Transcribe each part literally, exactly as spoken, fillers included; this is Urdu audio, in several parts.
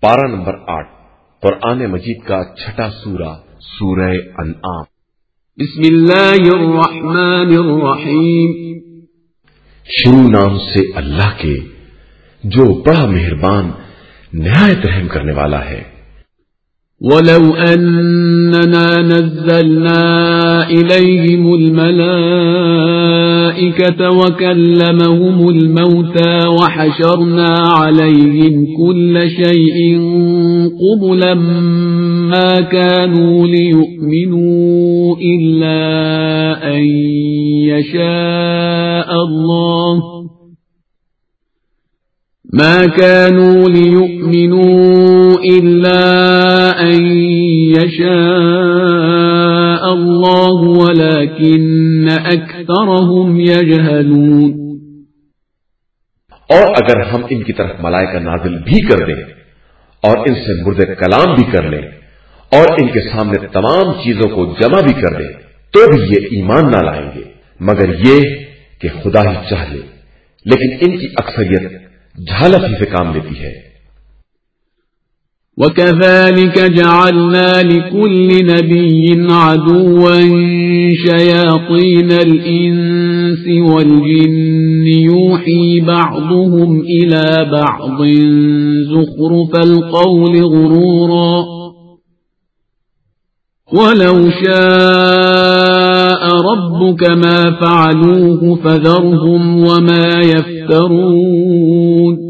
پارہ نمبر آٹھ، قرآن مجید کا چھٹا سورہ، سورہ انعام۔ بسم اللہ الرحمن الرحیم۔ شروع نام سے اللہ کے جو بڑا مہربان نہایت رحم کرنے والا ہے۔ وَلَوْ أَنَّنَا نَزَّلْنَا إِلَيْهِمُ الْمَلَائِكَةَ وَكَلَّمَهُمُ الْمَوْتَى وَحَشَرْنَا عَلَيْهِمْ كُلَّ شَيْءٍ قُبُلًا مَا كَانُوا لِيُؤْمِنُوا إِلَّا أَن يَشَاءَ اللَّهُ ما كانوا ليؤمنوا إلا أن يشاء الله ولكن أكثرهم يجهلون۔ اور اگر ہم ان کی طرف ملائکہ نازل بھی کر دیں اور ان سے مردے کلام بھی کر لیں اور ان کے سامنے تمام چیزوں کو جمع بھی کر دیں تو بھی یہ ایمان نہ لائیں گے مگر یہ کہ خدا ہی چاہ لے، لیکن ان کی اکثریت جھالت ہی سے کام لیتی ہے۔ وَكَذَلِكَ جَعَلْنَا لِكُلِّ نَبِيٍّ عَدُوًّا شَيَاطِينَ الْإِنسِ وَالْجِنِّ يُوحِي بَعْضُهُمْ إِلَى بَعْضٍ زُخْرُفَ الْقَوْلِ غُرُورًا وَلَوْ شَاءَ رَبُّكَ مَا فَعَلُوهُ فَذَرْهُمْ وَمَا يَفْتَرُونَ۔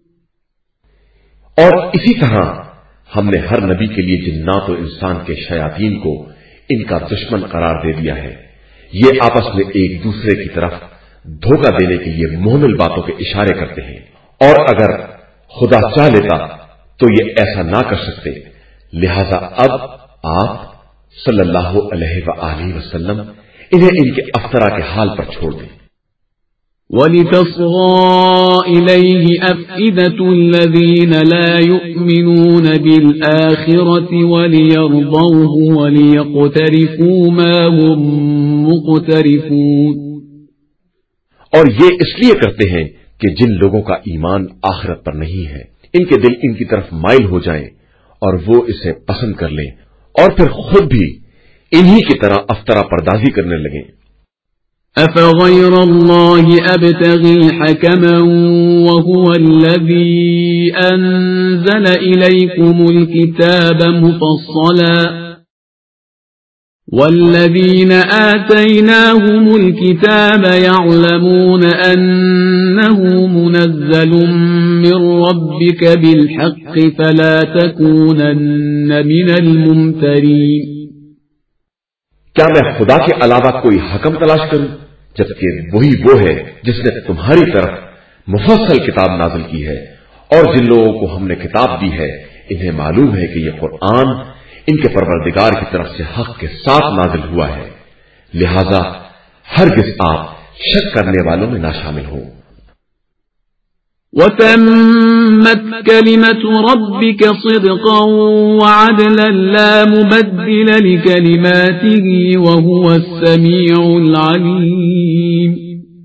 اور اسی طرح ہم نے ہر نبی کے لیے جنات و انسان کے شیاطین کو ان کا دشمن قرار دے دیا ہے۔ یہ آپس میں ایک دوسرے کی طرف دھوکہ دینے کے لیے محمل باتوں کے اشارے کرتے ہیں، اور اگر خدا چاہ لیتا تو یہ ایسا نہ کر سکتے، لہذا اب آپ صلی اللہ علیہ وآلہ وسلم انہیں ان کے افطرا کے حال پر چھوڑ دیں۔ وَلِتَصْغَىٰ إِلَيْهِ أَفْئِدَةُ الَّذِينَ لَا يُؤْمِنُونَ بِالْآخِرَةِ وَلِيَرْضَوْهُ وَلِيَقْتَرِفُوا مَا هُمْ مُقْتَرِفُونَ۔ اور یہ اس لیے کرتے ہیں کہ جن لوگوں کا ایمان آخرت پر نہیں ہے ان کے دل ان کی طرف مائل ہو جائیں اور وہ اسے پسند کر لیں اور پھر خود بھی انہی کی طرح افطرا پردازی کرنے لگیں۔ أَفَغَيْرَ اللَّهِ أَبْتَغِي حَكَمًا وَهُوَ الَّذِي أَنزَلَ إِلَيْكُمُ الْكِتَابَ مُفَصَّلًا وَالَّذِينَ آتَيْنَاهُمُ الْكِتَابَ يَعْلَمُونَ أَنَّهُ مُنَزَّلٌ مِّن رَّبِّكَ بِالْحَقِّ فَلَا تَكُونَنَّ مِنَ الْمُمْتَرِينَ۔ کیا میں خدا کے علاوہ کوئی حکم تلاش کروں جبکہ وہی وہ ہے جس نے تمہاری طرف مفصل کتاب نازل کی ہے، اور جن لوگوں کو ہم نے کتاب دی ہے انہیں معلوم ہے کہ یہ قرآن ان کے پروردگار کی طرف سے حق کے ساتھ نازل ہوا ہے، لہذا ہرگز آپ شک کرنے والوں میں نہ شامل ہوں۔ وَتَمَّتْ كَلِمَةُ رَبِّكَ صِدْقًا وَعَدْلًا لَا مُبَدِّلَ لِكَلِمَاتِهِ وَهُوَ السَّمِيعُ الْعَلِيمُ۔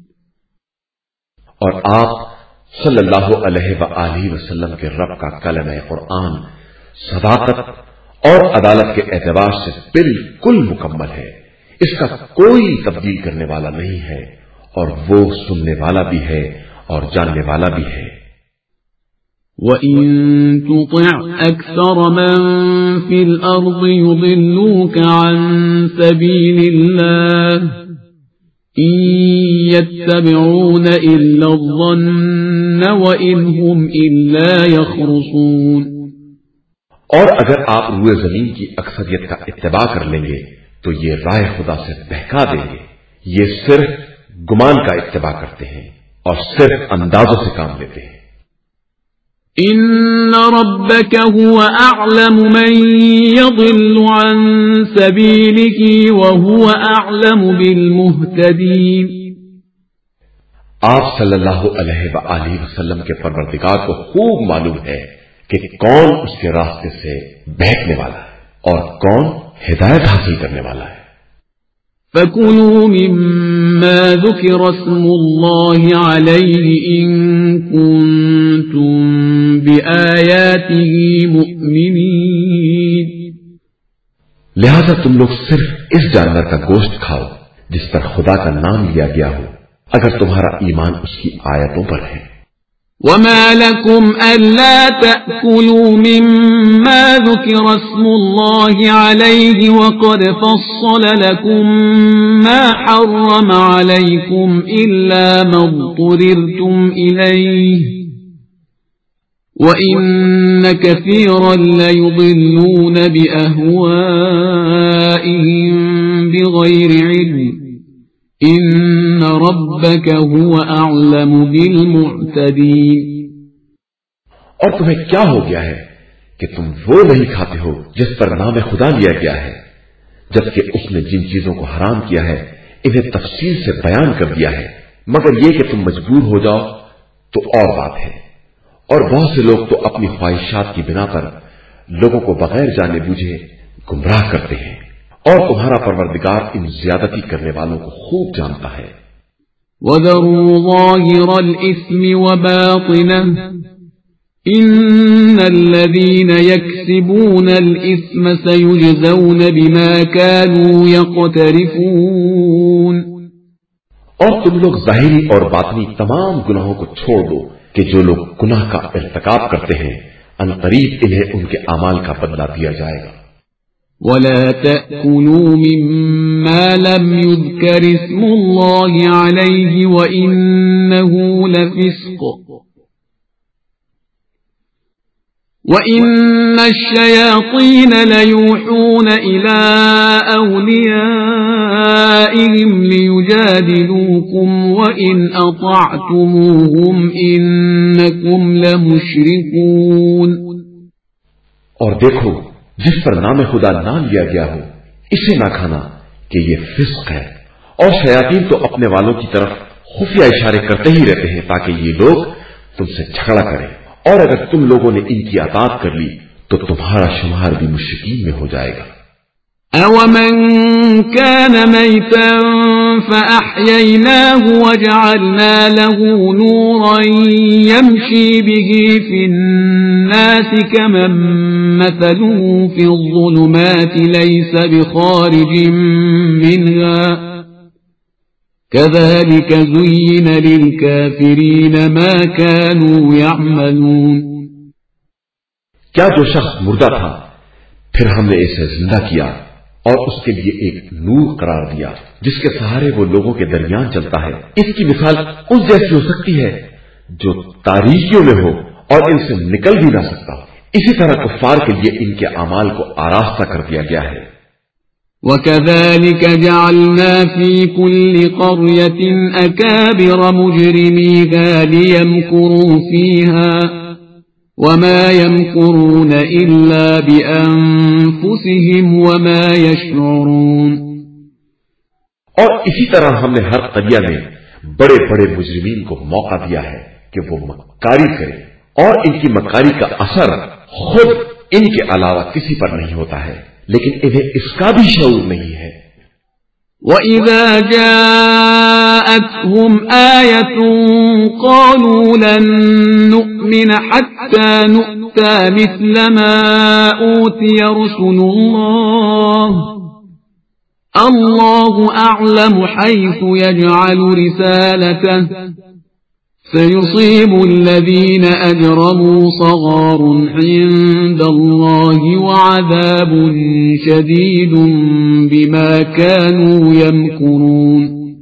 اور آپ صلی اللہ علیہ وآلہ وسلم کے رب کا کلمہ قرآن صداقت اور عدالت کے اعتبار سے بالکل مکمل ہے، اس کا کوئی تبدیل کرنے والا نہیں ہے، اور وہ سننے والا بھی ہے اور جاننے والا بھی ہے۔ وَإِن تُطِعْ أَكْثَرَ مَن فِي الْأَرْضِ يُضِلُّوكَ عَن سَبِيلِ اللَّهِ إِن يَتَّبِعُونَ إِلَّا الظَّنَّ وَإِنْ هُمْ إِلَّا يَخْرُصُونَ۔ اور اگر آپ روئے زمین کی اکثریت کا اتباع کر لیں گے تو یہ راہ خدا سے بہکا دیں گے، یہ صرف گمان کا اتباع کرتے ہیں اور صرف اندازوں سے کام لیتے ہیں۔ إِنَّ رَبَّكَ هُوَ أَعْلَمُ مَن يَضِلُّ عَن سَبِيلِهِ وَهُوَ أَعْلَمُ بِالْمُهْتَدِينَ۔ آپ صلی اللہ علیہ وآلہ وسلم کے پروردگار کو خوب معلوم ہے کہ کون اس کے راستے سے بہکنے والا ہے اور کون ہدایت حاصل کرنے والا ہے۔ فَكُلُوا مِمَّا ذُكِرَ اسْمُ اللَّهِ عَلَيْهِ إِن كُنتُم بآياته مؤمنين. لہذا تم لوگ صرف اس جانور کا گوشت کھاؤ جس پر خدا کا نام لیا گیا ہو، اگر تمہارا ایمان اس کی آیتوں پر ہے. وما لكم ألا تأكلوا مما ذكر اسم الله عليه وقد فصل لكم ما حرم عليكم إلا ما اضطررتم إليه وإن كثيرا ليضلون بأهوائهم بغير علم ان ربک هو اعلم بالمعتدین. اور تمہیں کیا ہو گیا ہے کہ تم وہ نہیں کھاتے ہو جس پر نام خدا لیا گیا ہے، جبکہ اس نے جن چیزوں کو حرام کیا ہے انہیں تفصیل سے بیان کر دیا ہے، مگر یہ کہ تم مجبور ہو جاؤ تو اور بات ہے. اور بہت سے لوگ تو اپنی خواہشات کی بنا پر لوگوں کو بغیر جانے بوجھے گمراہ کرتے ہیں، اور تمہارا پروردگار ان زیادتی کرنے والوں کو خوب جانتا ہے. وَذَرُوا ظَاهِرَ الْإِثْمِ وَبَاطِنَهُ إِنَّ الَّذِينَ يَكْسِبُونَ الْإِثْمَ سَيُجْزَوْنَ بِمَا كَانُوا يَقْتَرِفُونَ. اور تم لوگ ظاہری اور باطنی تمام گناہوں کو چھوڑ دو کہ جو لوگ گناہ کا ارتکاب کرتے ہیں ان قریب انہیں ان کے اعمال کا بدلہ دیا جائے گا. ولا تأكلوا مما لم يذكر اسم الله عليه وإنه لفسق وإن الشياطين ليوحون إلى أوليائهم ليجادلوكم وإن أطعتموهم إنكم لمشركون. اور دیکھو جس پر نام خدا نہ لیا گیا ہو اسے نہ کھانا کہ یہ فسق ہے، اور شیاطین تو اپنے والوں کی طرف خفیہ اشارے کرتے ہی رہتے ہیں تاکہ یہ لوگ تم سے جھگڑا کریں، اور اگر تم لوگوں نے ان کی اطاعت کر لی تو تمہارا شمار بھی مشرکین میں ہو جائے گا. أَوَمَنْ كَانَ مَيْتًا فَأَحْيَيْنَاهُ وَجَعَلْنَا لَهُ نُورًا يَمْشِي بِهِ فِي النَّاسِ كَمَنْ مَثَلُهُ فِي الظُّلُمَاتِ لَيْسَ بِخَارِجٍ مِنْهَا كَذَلِكَ زُيِّنَ لِلْكَافِرِينَ مَا كَانُوا يَعْمَلُونَ. کیا جو شخص مردہ تھا پھر ہم نے اسے زندہ کیا اور اس کے لیے ایک نور قرار دیا جس کے سہارے وہ لوگوں کے درمیان چلتا ہے، اس کی مثال اس جیسی ہو سکتی ہے جو تاریکیوں میں ہو اور ان سے نکل بھی نہ سکتا. اسی طرح کفار کے لیے ان کے اعمال کو آراستہ کر دیا گیا ہے. وَكَذَلِكَ جَعَلْنَا فِي كُلِّ قَرْيَةٍ أَكَابِرَ مُجْرِمِيهَا لِيَمْكُرُوا فِيهَا وَمَا يَمْكُرُونَ إِلَّا بِأَنفُسِهِمْ وَمَا يَشْعُرُونَ. اور اسی طرح ہم نے ہر قريہ میں بڑے بڑے مجرمین کو موقع دیا ہے کہ وہ مکاری کریں، اور ان کی مکاری کا اثر خود ان کے علاوہ کسی پر نہیں ہوتا ہے، لیکن انہیں اس کا بھی شعور نہیں ہے. وَإِذَا جَاءَتْهُمْ آيَةٌ قَالُوا لَن نُّؤْمِنَ حَتَّى نُؤْتَى مِثْلَ مَا أُوتِيَ رُسُلُ اللَّهِ اللَّهُ أَعْلَمُ حَيْثُ يَجْعَلُ رِسَالَتَهُ سَيُصِيبُ الَّذِينَ أَجْرَمُوا صَغَارٌ عِندَ اللَّهِ وَعَذَابٌ شَدِيدٌ بِمَا كَانُوا يَمْكُرُونَ.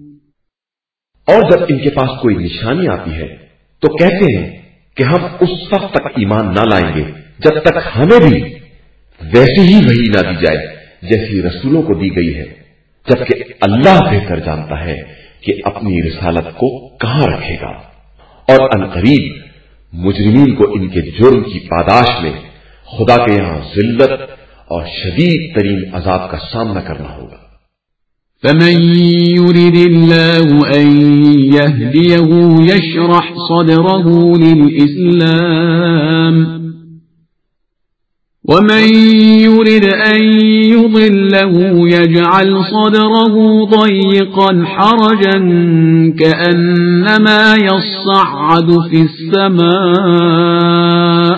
اور جب ان کے پاس کوئی نشانی آتی ہے تو کہتے ہیں کہ ہم اس وقت تک ایمان نہ لائیں گے جب تک ہمیں بھی ویسی ہی وحی نہ دی جائے جیسی رسولوں کو دی گئی ہے، جبکہ اللہ بہتر جانتا ہے کہ اپنی رسالت کو کہاں رکھے گا. اور عنقریب مجرمین کو ان کے جرم کی پاداش میں خدا کے یہاں ذلت اور شدید ترین عذاب کا سامنا کرنا ہوگا. فَمَن يُرِدِ اللَّهُ أَن يَهْدِيَهُ يَشْرَحْ صَدْرَهُ لِلْإِسْلَامِ وَمَن يُرِدْ أَن يُضِلَّهُ يَجْعَلْ صَدْرَهُ ضَيِّقًا حَرَجًا كَأَنَّمَا يَصَّعَّدُ فِي السَّمَاءِ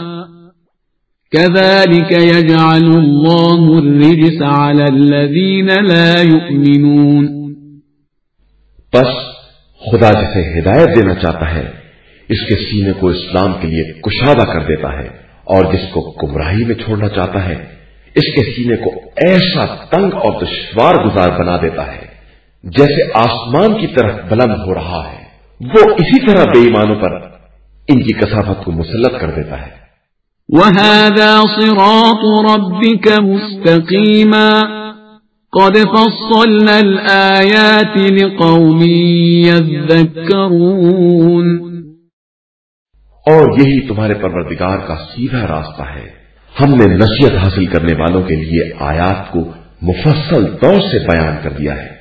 كذلك يجعل الله الرجس على الذين لا يؤمنون. بس خدا جسے ہدایت دینا چاہتا ہے اس کے سینے کو اسلام کے لیے کشادہ کر دیتا ہے، اور جس کو گمراہی میں چھوڑنا چاہتا ہے اس کے سینے کو ایسا تنگ اور دشوار گزار بنا دیتا ہے جیسے آسمان کی طرف بلند ہو رہا ہے. وہ اسی طرح بے ایمانوں پر ان کی کثافت کو مسلط کر دیتا ہے. وَهَذَا صِرَاطُ رَبِّكَ مُسْتَقِيمًا قَدْ فَصَّلْنَا الْآيَاتِ لِقَوْمٍ يَذَّكَّرُونَ. اور یہی تمہارے پروردگار کا سیدھا راستہ ہے. ہم نے نصیحت حاصل کرنے والوں کے لیے آیات کو مفصل طور سے بیان کر دیا ہے.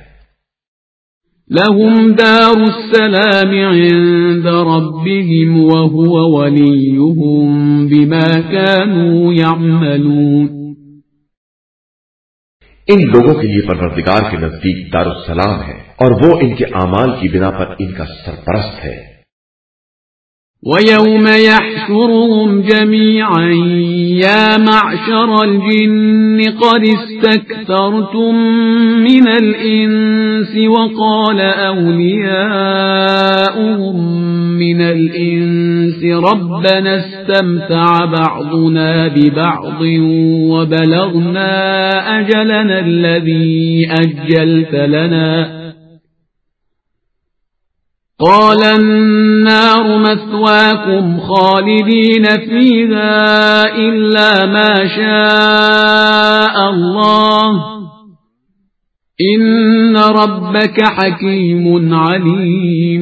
لهم دار السلام عند ربهم وهو وليهم بما كانوا يعملون. ان لوگوں کے لیے پروردگار کے نزدیک دار السلام ہے اور وہ ان کے اعمال کی بنا پر ان کا سرپرست ہے. وَيَوْمَ يَحْشُرُهُمْ جَمِيعًا يَا مَعْشَرَ الْجِنِّ قَدِ اسْتَكْثَرْتُم مِّنَ الْإِنسِ وَقَالَ أَوْلِيَاؤُهُم مِّنَ الْإِنسِ رَبَّنَا اسْتَمْتَعَ بَعْضُنَا بِبَعْضٍ وَبَلَغْنَا أَجَلَنَا الَّذِي أَجَّلْتَ لَنَا قال النار مثواكم خالدين فيها إلا ما شاء الله إن ربك حكيم عليم.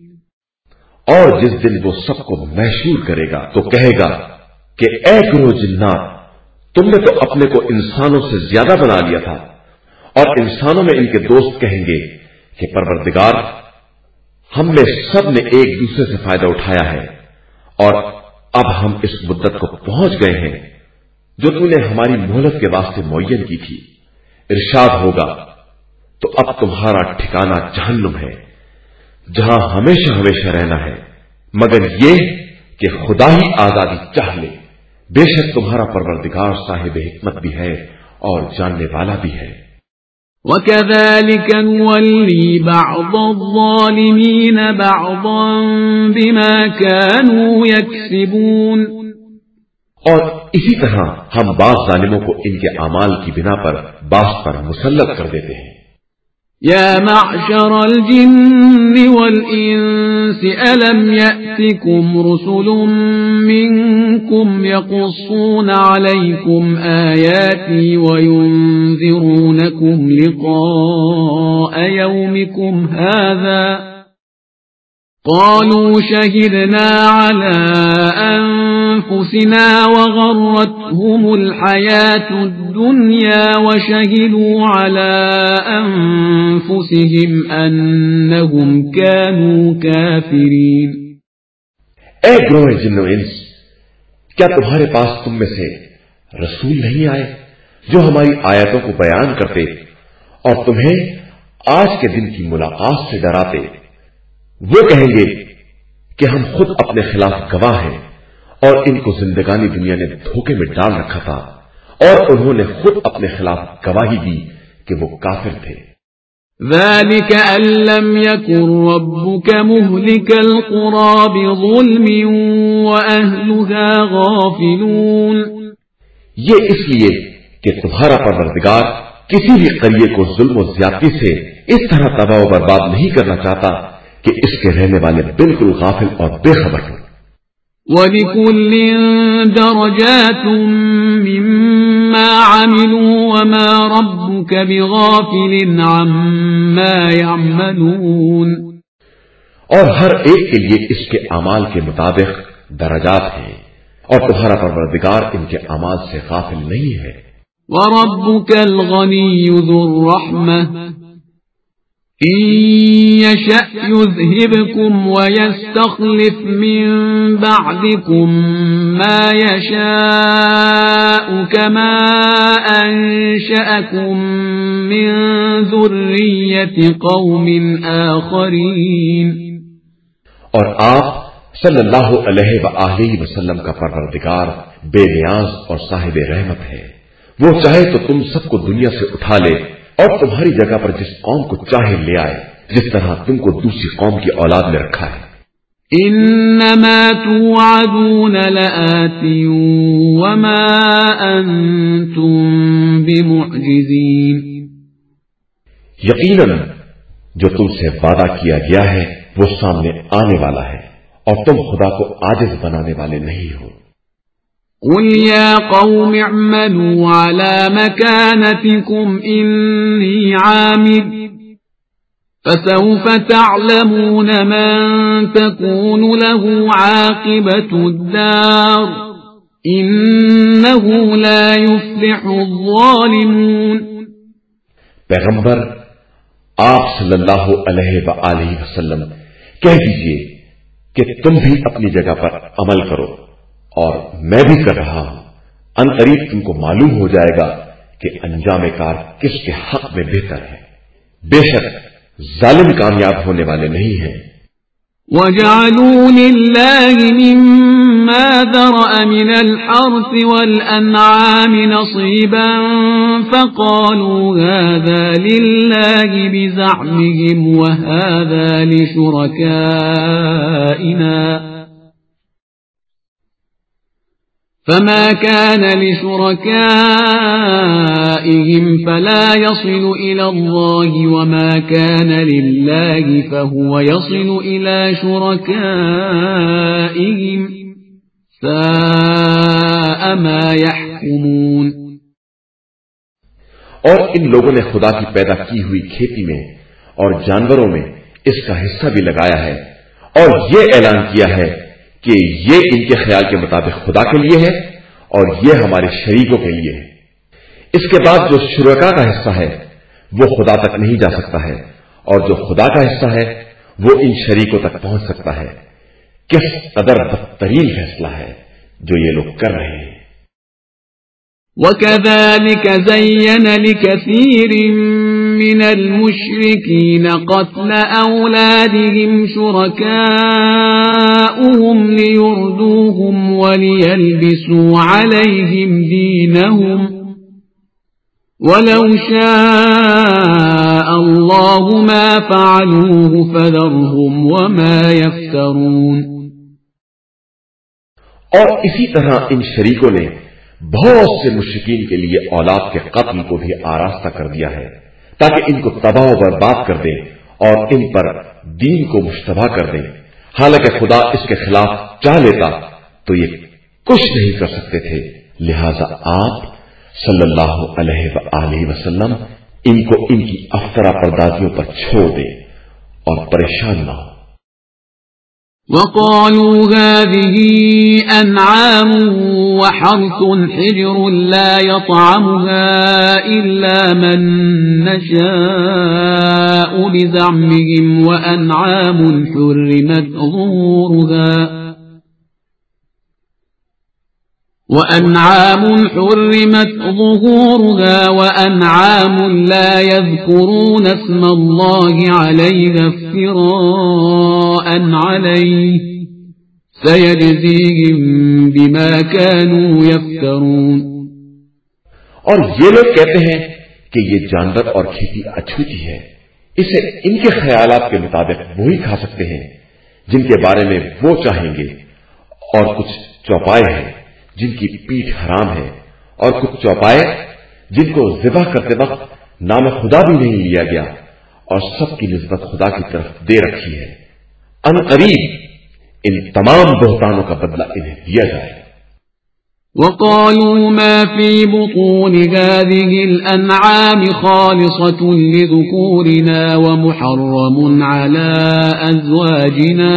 اور جس دن وہ سب کو محشور کرے گا تو کہے گا کہ اے گروہ جنات، تم نے تو اپنے کو انسانوں سے زیادہ بنا لیا تھا. اور انسانوں میں ان کے دوست کہیں گے کہ پروردگار، ہم نے سب نے ایک دوسرے سے فائدہ اٹھایا ہے اور اب ہم اس مدت کو پہنچ گئے ہیں جو تم نے ہماری مہلت کے واسطے معین کی تھی. ارشاد ہوگا تو اب تمہارا ٹھکانہ جہنم ہے جہاں ہمیشہ ہمیشہ رہنا ہے، مگر یہ کہ خدا ہی آزادی چاہ لے. بے شک تمہارا پروردگار صاحب حکمت بھی ہے اور جاننے والا بھی ہے. وَكَذَلِكَ نُوَلِّي بَعْضَ الظَّالِمِينَ بَعْضًا بِمَا كَانُوا يَكْسِبُونَ. اور اسی طرح ہم بعض ظالموں کو ان کے اعمال کی بنا پر بعض پر مسلط کر دیتے ہیں. يَا مَعْشَرَ الْجِنِّ وَالْإِنسِ أَلَمْ يَأْتِكُمْ رُسُلٌ مِّنكُمْ يَقُصُّونَ عَلَيْكُمْ آيَاتِي وَيُنذِرُونَكُمْ لِقَاءَ يَوْمِكُمْ هَٰذَا قَالُوا شَهِدْنَا عَلَىٰ أَنفُسِنَا وَغَرَّتْهُمُ الْحَيَاةُ الدُّنْيَا وَشَهِدُوا عَلَىٰ أَنفُسِهِمْ أَنَّهُمْ كَانُوا كَافِرِينَ. اے گروہ جن و انس، کیا تمہارے پاس تم میں سے رسول نہیں آئے جو ہماری آیتوں کو بیان کرتے اور تمہیں آج کے دن کی ملاقات سے ڈراتے؟ وہ کہیں گے کہ ہم خود اپنے خلاف گواہ ہیں اور ان کو زندگانی دنیا نے دھوکے میں ڈال رکھا تھا اور انہوں نے خود اپنے خلاف گواہی دی کہ وہ کافر تھے. ذَلِكَ أَن لَّمْ يَكُن رَّبُّكَ مُهْلِكَ الْقُرَىٰ بِظُلْمٍ وَأَهْلُهَا غَافِلُونَ. یہ اس لیے کہ تمہارا پروردگار کسی بھی قریے کو ظلم و زیادتی سے اس طرح تباہ و برباد نہیں کرنا چاہتا کہ اس کے رہنے والے بالکل غافل اور بے خبر ہوں. وَلِكُلٍّ دَرَجَاتٌ مِّمَّا عَمِلُوا وَمَا رَبُّكَ بِغَافِلٍ عَمَّا يَعْمَلُونَ. اور ہر ایک کے لیے اس کے اعمال کے مطابق درجات ہیں اور تمہارا پروردگار ان کے اعمال سے غافل نہیں ہے. وَرَبُّكَ الْغَنِيُّ ذُو الرَّحْمَةِ إِن يَشَأْ يُذْهِبْكُمْ وَيَسْتَخْلِفْ مِن بَعْدِكُم مَّا يَشَاءُ كَمَا أَنشَأَكُم مِّن ذُرِّيَّةِ قَوْمٍ آخَرِينَ. اور آپ صلی اللہ علیہ وآلہ وسلم کا پروردگار بے نیاز اور صاحب رحمت ہے. وہ چاہے تو تم سب کو دنیا سے اٹھا لے اور تمہاری جگہ پر جس قوم کو چاہے لے آئے، جس طرح تم کو دوسری قوم کی اولاد میں رکھا ہے. انما توعدون لآت وما انتم بمعجزین. یقیناً جو تم سے وعدہ کیا گیا ہے وہ سامنے آنے والا ہے اور تم خدا کو عاجز بنانے والے نہیں ہو. قل يا قوم اعملوا على مكانتكم إني عامل فسوف تعلمون من تكون له عاقبة الدار إنه لا يفلح الظالمون. پیغمبر آپ صلی اللہ علیہ وآلہ وسلم کہہ دیجئے کہ تم بھی اپنی جگہ پر عمل کرو اور میں بھی کر رہا ہوں. ان قریب تم کو معلوم ہو جائے گا کہ انجام کار کس کے حق میں بہتر ہے. بے شک ظالم کامیاب ہونے والے نہیں ہیں. وَجَعَلُوا لِلَّهِ مِمَّا ذَرَأَ مِنَ الْحَرْثِ وَالْأَنْعَامِ نَصِيبًا فَقَالُوا هَذَا لِلَّهِ بِزَعْمِهِمْ وَهَذَا لِشُرَكَائِنَا فما كان لشركائهم فلا يصل إلى الله وما كان لله فهو يصل إلى شركائهم ساء ما يحكمون. اور ان لوگوں نے خدا کی پیدا کی ہوئی کھیتی میں اور جانوروں میں اس کا حصہ بھی لگایا ہے اور یہ اعلان کیا ہے کہ یہ ان کے خیال کے مطابق خدا کے لیے ہے اور یہ ہمارے شریکوں کے لیے ہے. اس کے بعد جو شرکا کا حصہ ہے وہ خدا تک نہیں جا سکتا ہے اور جو خدا کا حصہ ہے وہ ان شریکوں تک پہنچ سکتا ہے. کس قدر بدترین فیصلہ ہے جو یہ لوگ کر رہے ہیں. وَكَذَلِكَ زَيَّنَ لِكَثِيرٍ مِّنَ الْمُشْرِكِينَ قَتْلَ أَوْلَادِهِمْ شُرَكَاؤُهُمْ لِيُرْدُوهُمْ وَلِيَلْبِسُوا عَلَيْهِمْ دِينَهُمْ وَلَوْ شَاءَ اللَّهُ مَا فَعَلُوهُ فَذَرْهُمْ وَمَا يَفْتَرُونَ. اور اسی طرح ان شریکوں نے بہت سے مشرکین کے لیے اولاد کے قتل کو بھی آراستہ کر دیا ہے تاکہ ان کو تباہ و برباد کر دیں اور ان پر دین کو مشتبہ کر دیں. حالانکہ خدا اس کے خلاف چاہ لیتا تو یہ کچھ نہیں کر سکتے تھے. لہذا آپ صلی اللہ علیہ وآلہ وسلم ان کو ان کی افطرا پردازیوں پر چھوڑ دیں اور پریشان نہ ہو. وَقَالُوا هَذِهِ أَنْعَامٌ وَحَرْثٌ حِجْرٌ لَا يَطْعَمُهَا إِلَّا مَن نَّشَاءُ بِزَعْمِهِمْ وَأَنْعَامٌ حُرِّمَتْ ظُهُورُهَا وَأَنْعَامٌ حُرِّمَتْ ظُهُورُهَا وَأَنْعَامٌ لَا يَذْكُرُونَ اسْمَ اللَّهِ عَلَيْهَا افْتِرَاءً عَلَيْهِ سَيَجْزِيهِمْ بِمَا كَانُوا يَفْتَرُونَ. اور یہ لوگ کہتے ہیں کہ یہ جانور اور کھیتی اچھوتی ہے، اسے ان کے خیالات کے مطابق وہی کھا سکتے ہیں جن کے بارے میں وہ چاہیں گے، اور کچھ چوپائے ہیں جن کی پیٹھ حرام ہے اور کچھ چوپائے جن کو ذبح کرتے وقت نام خدا بھی نہیں لیا گیا اور سب کی نسبت خدا کی طرف دے رکھی ہے. ان قریب ان تمام بہتانوں کا بدلہ انہیں دیا جائے. وَقَالُوا مَا فِي بُطُونِ هَٰذِهِ الْأَنْعَامِ خَالِصَةٌ لِذُكُورِنَا وَمُحَرَّمٌ عَلَىٰ أَزْوَاجِنَا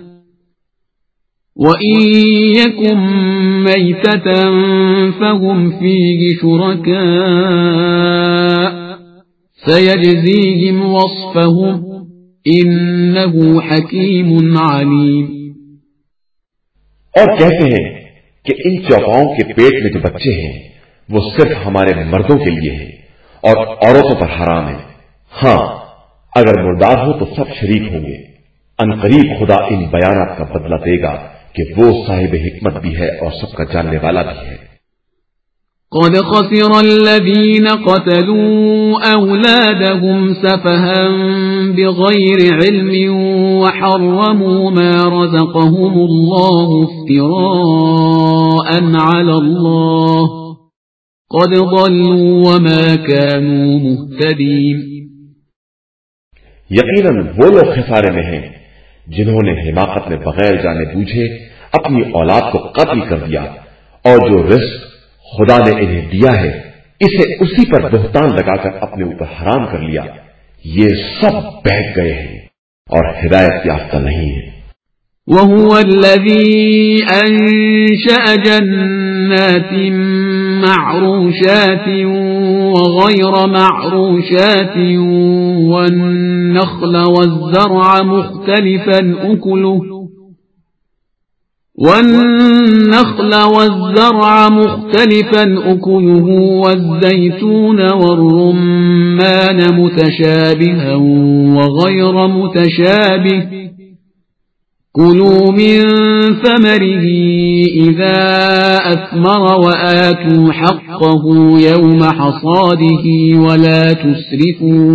وَإِن يَكُن مَّيْتَةً فَهُمْ فِيهِ شُرَكَاءُ سَيَجْزِيهِمْ وَصْفَهُمْ إِنَّهُ حَكِيمٌ عَلِيمٌ. اور کہتے ہیں کہ ان چوپاؤں کے پیٹ میں جو بچے ہیں وہ صرف ہمارے مردوں کے لیے ہیں اور عورتوں پر حرام ہے. ہاں اگر مردار ہو تو سب شریک ہوں گے. अनकरीब खुदा इन बयानात का बदला देगा कि वो साहिब हिकमत भी है और सबका जानने वाला भी है। قد خسر الذين قتلوا أولادهم سفها بغير علم وحرموا ما رزقهم الله افتراء على الله قد ضلوا وما كانوا مهتدين۔ یقیناً وہ لوگ خسارے میں ہیں جنہوں نے حماقت میں بغیر جانے بوجھے اپنی اولاد کو قتل کر دیا، اور جو رزق خدا نے انہیں دیا ہے اسے اسی پر بہتان لگا کر اپنے اوپر حرام کر لیا، یہ سب بہک گئے ہیں اور ہدایت یافتہ نہیں ہیں۔ وَهُوَ الَّذِي أَنشَأَ جَنَّاتٍ مَّعْرُوشَاتٍ وَغَيْرَ مَعْرُوشَاتٍ وَالنَّخْلَ وَالزَّرْعَ مُخْتَلِفًا أُكُلُهُ والنخل والزرع مختلفا أكله والزيتون والرمان متشابها وغير متشابه كلوا من ثمره إذا أثمر وآتوا حقه يوم حصاده ولا تسرفوا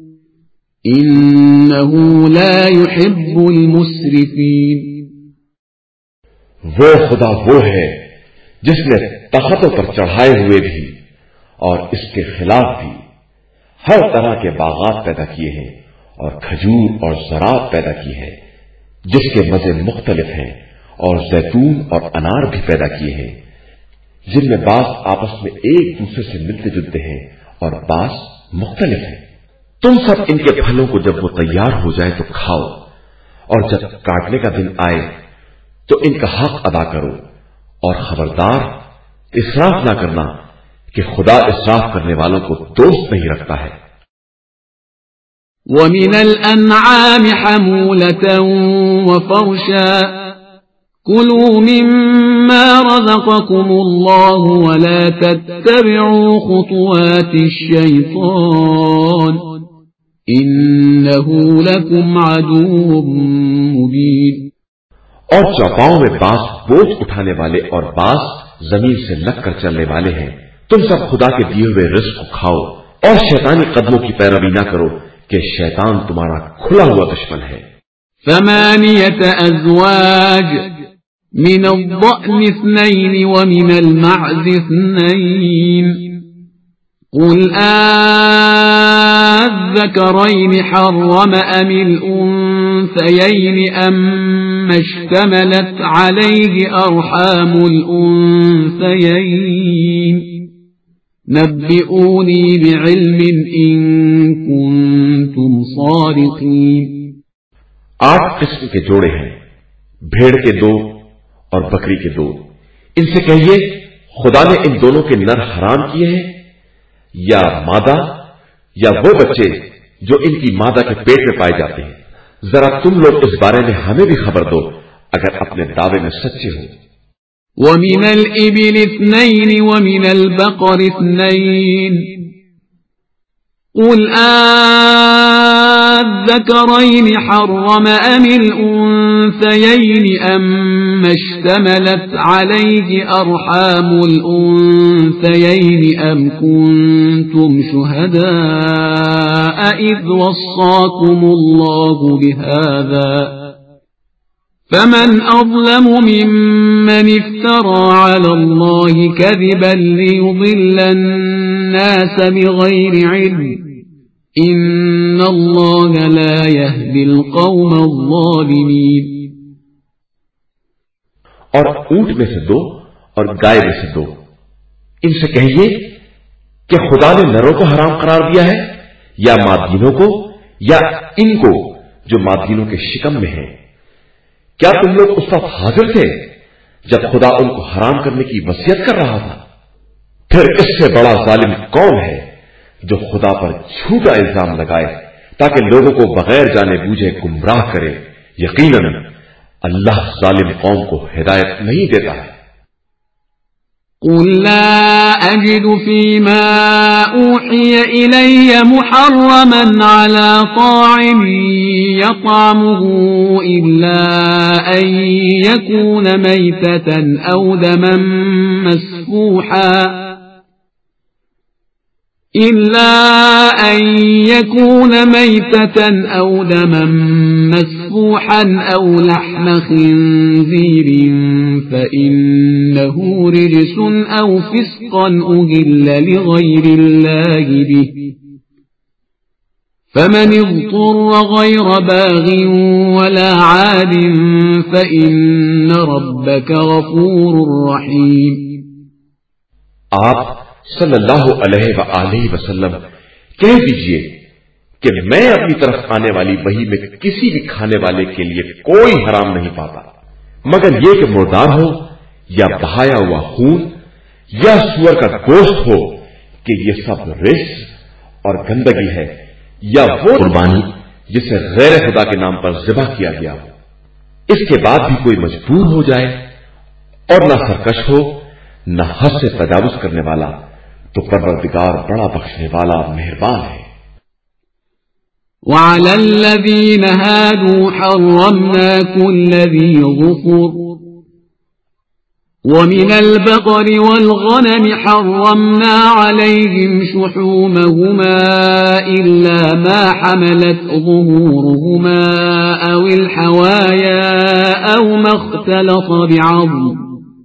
إنه لا يحب المسرفين۔ وہ خدا وہ ہے جس نے تختوں پر چڑھائے ہوئے بھی اور اس کے خلاف بھی ہر طرح کے باغات پیدا کیے ہیں اور کھجور اور زراعت پیدا کی ہے جس کے مزے مختلف ہیں، اور زیتون اور انار بھی پیدا کیے ہیں جن میں بعض آپس میں ایک دوسرے سے ملتے جلتے ہیں اور بعض مختلف ہیں۔ تم سب ان کے پھلوں کو جب وہ تیار ہو جائے تو کھاؤ، اور جب کاٹنے کا دن آئے تو ان کا حق ادا کرو، اور خبردار اسراف نہ کرنا کہ خدا اسراف کرنے والوں کو دوست نہیں رکھتا ہے۔ وَمِنَ الْأَنْعَامِ حَمُولَةً وَفَرْشًا كُلُوا مِمَّا رَزَقَكُمُ اللَّهُ وَلَا تَتَّبِعُوا خُطُوَاتِ الشَّيْطَانِ إِنَّهُ لَكُمْ عَدُوٌّ مُبِينٌ۔ اور چوپاؤں میں بعض بوجھ اٹھانے والے اور بعض زمین سے لگ کر چلنے والے ہیں، تم سب خدا کے دیے ہوئے رزق کو کھاؤ اور شیطانی قدموں کی پیروی نہ کرو کہ شیطان تمہارا کھلا ہوا دشمن ہے۔ ثمانية أزواج من الضأن اثنين ومن المعز اثنين قل آذكرين حرم أم الأنثيين أما اشتملت عليه أرحام الأنثيين نبئوني بعلم إن كنتم صادقين۔ آٹھ قسم کے جوڑے ہیں، بھیڑ کے دو اور بکری کے دو۔ ان سے کہیے خدا نے ان دونوں کے نر حرام کیے ہیں یا مادہ یا وہ بچے جو ان کی مادہ کے پیٹ میں پائے جاتے ہیں؟ ذرا تم لوگ اس بارے میں ہمیں بھی خبر دو اگر اپنے دعوے میں سچے ہو۔ وَمِنَ الْإِبِلِ اثْنَيْنِ وَمِنَ الْبَقَرِ اثْنَيْنِ قُلْ آذَّكَرَيْنِ حَرَّمَ أَمِ الْأُنثَيَيْنِ أَمَّا اشْتَمَلَتْ عَلَيْهِ أَرْحَامُ الْأُنثَيَيْنِ أَمْ كُنتُمْ شُهَدَاءَ إِذْ وَصَّاكُمُ اللَّهُ بِهَذَا فمن أظلم ممن افترى على الله كذبا ليضل الناس بغير علم إن الله لا يهدي القوم الظالمين۔ اور اونٹ میں سے دو اور گائے میں سے دو، ان سے کہیے کہ خدا نے نروں کو حرام قرار دیا ہے یا مادینوں کو یا ان کو جو مادینوں کے شکم میں ہیں؟ کیا تم لوگ اس وقت حاضر تھے جب خدا ان کو حرام کرنے کی وصیت کر رہا تھا؟ پھر اس سے بڑا ظالم کون ہے جو خدا پر جھوٹا الزام لگائے تاکہ لوگوں کو بغیر جانے بوجھے گمراہ کرے؟ یقیناً اللہ ظالم قوم کو ہدایت نہیں دیتا ہے۔ قل لا أجد فيما أوحي إلي محرما على طاعم يطعمه إلا أن يكون ميتة أو دما مسفوحا إلا أن يكون ميتة أو دما مسفوحا أو لحم خنزير فإنه رجس أو فسقا أهل لغير الله به فمن اضطر غير باغ ولا عاد فإن ربك غفور رحيم. آپ صلی اللہ علیہ وآلہ وسلم کہہ دیجئے کہ میں اپنی طرف آنے والی وحی میں کسی بھی کھانے والے کے لیے کوئی حرام نہیں پاتا مگر یہ کہ مردار ہو یا بہایا ہوا خون یا سور کا گوشت ہو کہ یہ سب رس اور گندگی ہے یا وہ قربانی جسے غیر خدا کے نام پر ذبح کیا گیا ہو. اس کے بعد بھی کوئی مجبور ہو جائے اور نہ سرکش ہو نہ حد سے تجاوز کرنے والا تو پروردگار بڑا بخشنے والا مہربان ہے. وعلى الذين هادوا حرمنا كل ذي ظفر ومن البقر والغنم حرمنا عليهم شحومهما إلا ما حملت ظهورهما أو الحوايا أو ما اختلط بعظم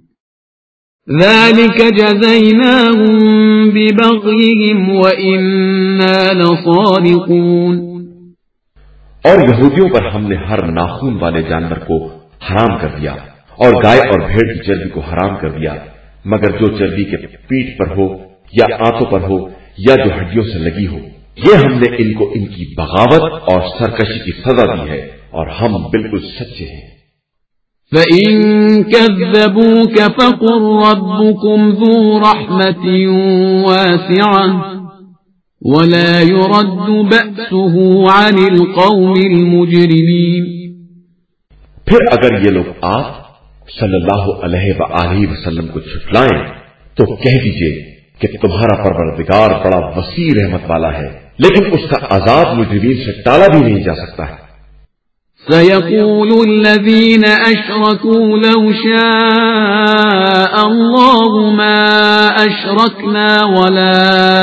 ذلك جزيناهم ببغيهم وإنا لصادقون. اور یہودیوں پر ہم نے ہر ناخون والے جانور کو حرام کر دیا اور گائے اور بھیڑ کی چربی کو حرام کر دیا مگر جو چربی کے پیٹھ پر ہو یا آنتوں پر ہو یا جو ہڈیوں سے لگی ہو یہ ہم نے ان کو ان کی بغاوت اور سرکشی کی سزا دی ہے اور ہم بالکل سچے ہیں. فَإِن كَذَّبُوكَ فَقُل رَّبُّكُمْ ذُو رَحْمَةٍ وَاسِعَةٍ وَلَا يُرَدُّ بَأْسُهُ عَنِ الْقَوْمِ الْمُجْرِمِينَ. پھر اگر یہ لوگ آپ صلی اللہ علیہ وآلہ وسلم کو جھٹلائیں تو کہہ دیجئے کہ تمہارا پروردگار بڑا وسیع رحمت والا ہے لیکن اس کا عذاب مجرمین سے ٹالا بھی نہیں جا سکتا ہے. سيقول الذين أشركوا لو شاء الله ما أشركنا ولا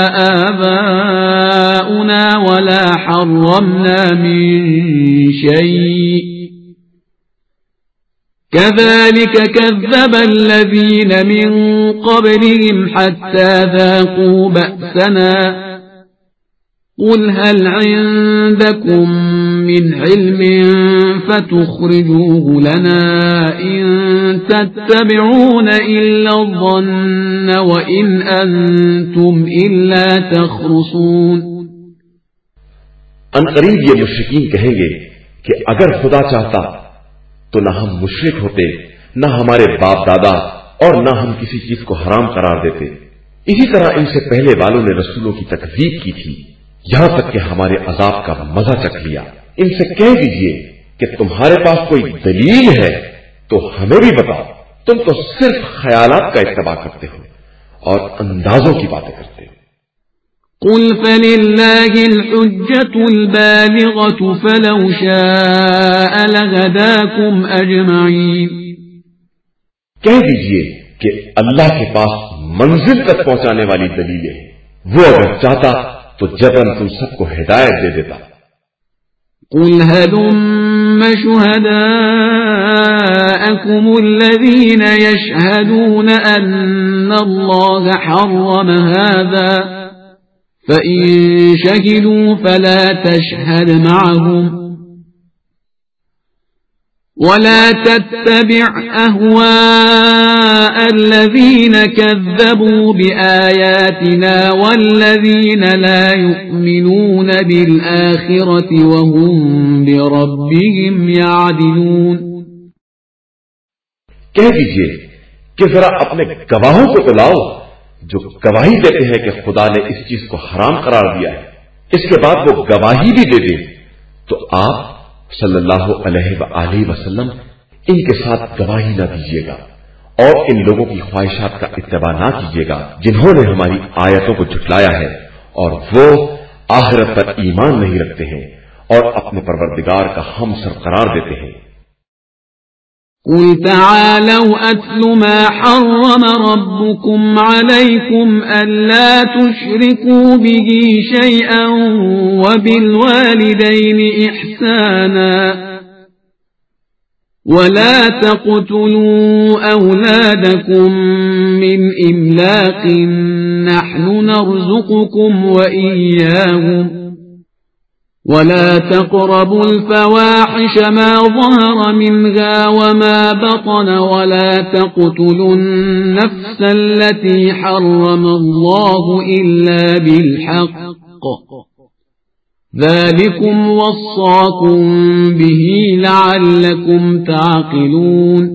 آباؤنا ولا حرمنا من شيء كذلك كذب الذين من قبلهم حتى ذاقوا بأسنا قل هل عندكم من علم فتخرجوه لنا إن تتبعون إلا الظن وإن أنتم إلا تخرصون. ان قریب یہ مشرکین کہیں گے کہ اگر خدا چاہتا تو نہ ہم مشرک ہوتے نہ ہمارے باپ دادا اور نہ ہم کسی چیز کو حرام قرار دیتے. اسی طرح ان سے پہلے والوں نے رسولوں کی تکذیب کی تھی یہاں تک کہ ہمارے عذاب کا مزہ چکھ لیا. ان سے کہہ دیجئے کہ تمہارے پاس کوئی دلیل ہے تو ہمیں بھی بتاؤ. تم تو صرف خیالات کا اتباع کرتے ہو اور اندازوں کی باتیں کرتے ہو. قل فللہ الحجة البالغة فلو شاء لهداكم اجمعین. کہہ دیجئے کہ اللہ کے پاس منزل تک پہنچانے والی دلیلیں ہیں. وہ اگر چاہتا تو جبرن تم سب کو ہدایت دے دیتا. قل هلم شهداءكم الذين يشهدون أن الله حرم هذا فإن شهدوا فلا تشهد معهم ولا تتبع أهواء الذين كذبوا بآياتنا والذين لا يؤمنون بالآخرة وهم بربهم يعدلون. کہہ دیجئے کہ ذرا اپنے گواہوں کو تو لاؤ جو گواہی دیتے ہیں کہ خدا نے اس چیز کو حرام قرار دیا ہے. اس کے بعد وہ گواہی بھی دے دیں تو آپ صلی اللہ علیہ وآلہ وسلم ان کے ساتھ گواہی نہ دیجیے گا اور ان لوگوں کی خواہشات کا اتباع نہ کیجیے گا جنہوں نے ہماری آیتوں کو جھٹلایا ہے اور وہ آخرت پر ایمان نہیں رکھتے ہیں اور اپنے پروردگار کا ہمسر قرار دیتے ہیں۔ قل تعالوا أتل ما حرم ربكم عليكم ألا تشركوا به شيئا وبالوالدين إحسانا ولا تقتلوا أولادكم من إملاق نحن نرزقكم وإياهم ولا تقربوا الفواحش ما ظهر منها وما بطن ولا تقتلوا النفس التي حرم الله إلا بالحق ذلكم وصاكم به لعلكم تعقلون۔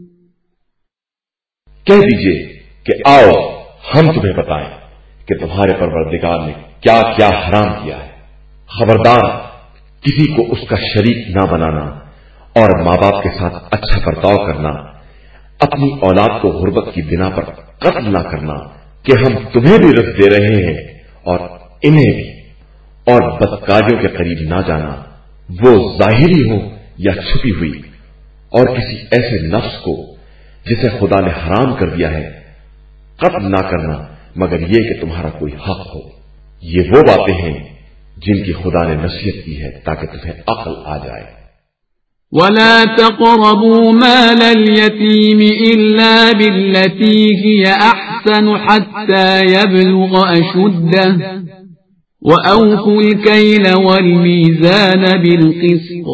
کہہ دیجئے کہ آؤ ہم تمہیں بتائیں کہ تمہارے پروردگار نے کیا کیا حرام کیا ہے۔ خبردار کسی کو اس کا شریک نہ بنانا اور ماں باپ کے ساتھ اچھا برتاؤ کرنا، اپنی اولاد کو غربت کی بنا پر قتل نہ کرنا کہ ہم تمہیں بھی رزق دے رہے ہیں اور انہیں بھی، اور بدکاریوں کے قریب نہ جانا، وہ ظاہری ہو یا چھپی ہوئی، اور کسی ایسے نفس کو جسے خدا نے حرام کر دیا ہے قتل نہ کرنا مگر یہ کہ تمہارا کوئی حق ہو۔ یہ وہ باتیں ہیں جن کی خدا نے نصیحت کی ہے تاکہ تمہیں عقل آ جائے۔ ولا تقربوا مال اليتيم إلا بالتي هي أحسن حتى يبلغ أشده وأوفوا الكيل والميزان بالقسط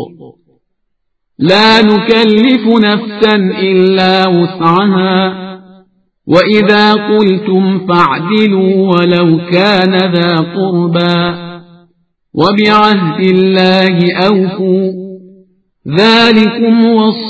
لا نكلف نفسا إلا وسعها وإذا قلتم فاعدلوا ولو كان ذا قربى وبعهد الله أوفوا ذلكم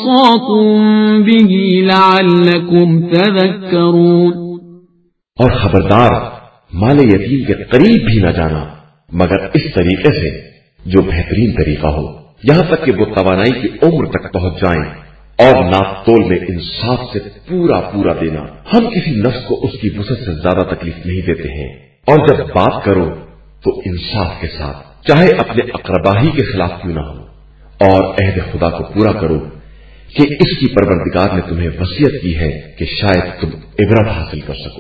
وصاكم به لعلكم تذكرون۔ اور خبردار مال یتیم کے قریب بھی نہ جانا مگر اس طریقے سے جو بہترین طریقہ ہو، یہاں تک کہ وہ توانائی کی عمر تک پہنچ جائیں، اور ناپ تول میں انصاف سے پورا پورا دینا۔ ہم کسی نفس کو اس کی وسعت سے زیادہ تکلیف نہیں دیتے ہیں، اور جب بات کرو تو انصاف کے ساتھ، چاہے اپنے اقرباہی کے خلاف کیوں نہ ہو، اور عہد خدا کو پورا کرو کہ اس کی پروردگار نے تمہیں وصیت کی ہے کہ شاید تم عبرت حاصل کر سکو۔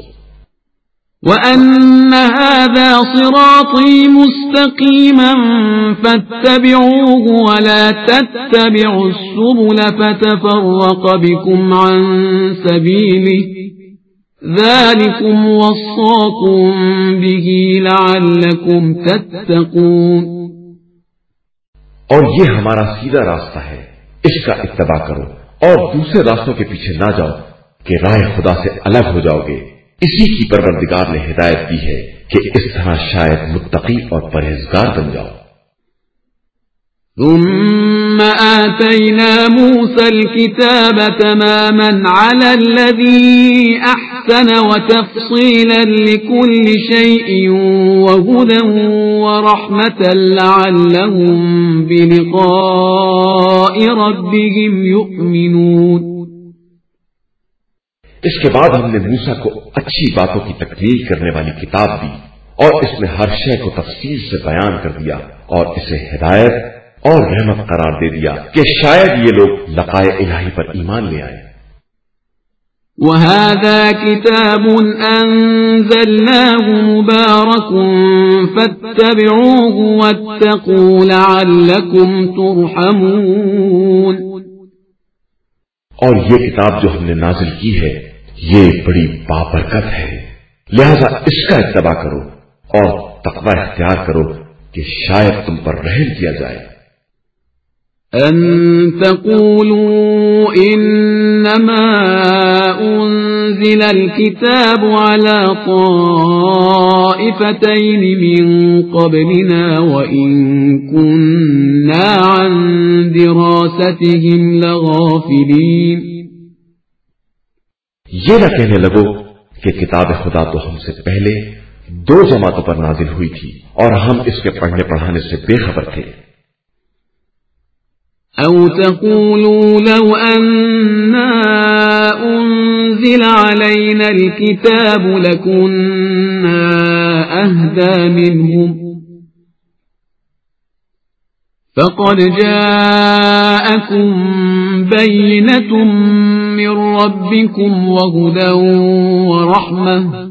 وَأَنَّ هَذَا صِرَاطِي مُسْتَقِيمًا فَاتَّبِعُوهُ وَلَا تَتَّبِعُوا السُّبُلَ فَتَفَرَّقَ بِكُمْ عَن سَبِيلِهِ ذَلِكُمْ وَصَّاكُمْ بِهِ لَعَلَّكُمْ تَتَّقُونَ۔ اور یہ ہمارا سیدھا راستہ ہے، اس کا اتباع کرو اور دوسرے راستوں کے پیچھے نہ جاؤ کہ راہ خدا سے الگ ہو جاؤ گے۔ اسی کی پروردگار نے ہدایت دی ہے کہ اس طرح شاید متقی اور پرہیزگار بن جاؤ۔ ثم آتينا موسى الكتاب تماما على الذي أحسن وتفصيلا لكل شيء وهدى ورحمة لعلهم بلقاء ربهم يؤمنون۔ اس کے بعد ہم نے موسیٰ کو اچھی باتوں کی تکمیل کرنے والی کتاب دی اور اس میں ہر شے کو تفصیل سے بیان کر دیا اور اسے ہدایت اور رحمت قرار دے دیا کہ شاید یہ لوگ لقائے الہی پر ایمان لے آئے۔ وَهَذَا كِتَابٌ أَنزَلْنَاهُ مُبَارَكٌ فَاتَّبِعُوهُ وَاتَّقُوا لَعَلَّكُمْ تُرْحَمُونَ۔ اور یہ کتاب جو ہم نے نازل کی ہے یہ بڑی بابرکت ہے، لہذا اس کا اتباع کرو اور تقوی اختیار کرو کہ شاید تم پر رحم کیا جائے۔ ان تقولوا انما انزل الكتاب على طائفتين من قبلنا وان كنا عن دراستهم لغافلين۔ یہ نہ کہنے لگو کہ کتاب خدا تو ہم سے پہلے دو جماعتوں پر نازل ہوئی تھی اور ہم اس کے پڑھنے پڑھانے سے بے خبر تھے۔ أو تقولوا لو أنا أنزل علينا الكتاب لكنا أهدى منهم فقد جاءكم بينة من ربكم وهدى ورحمة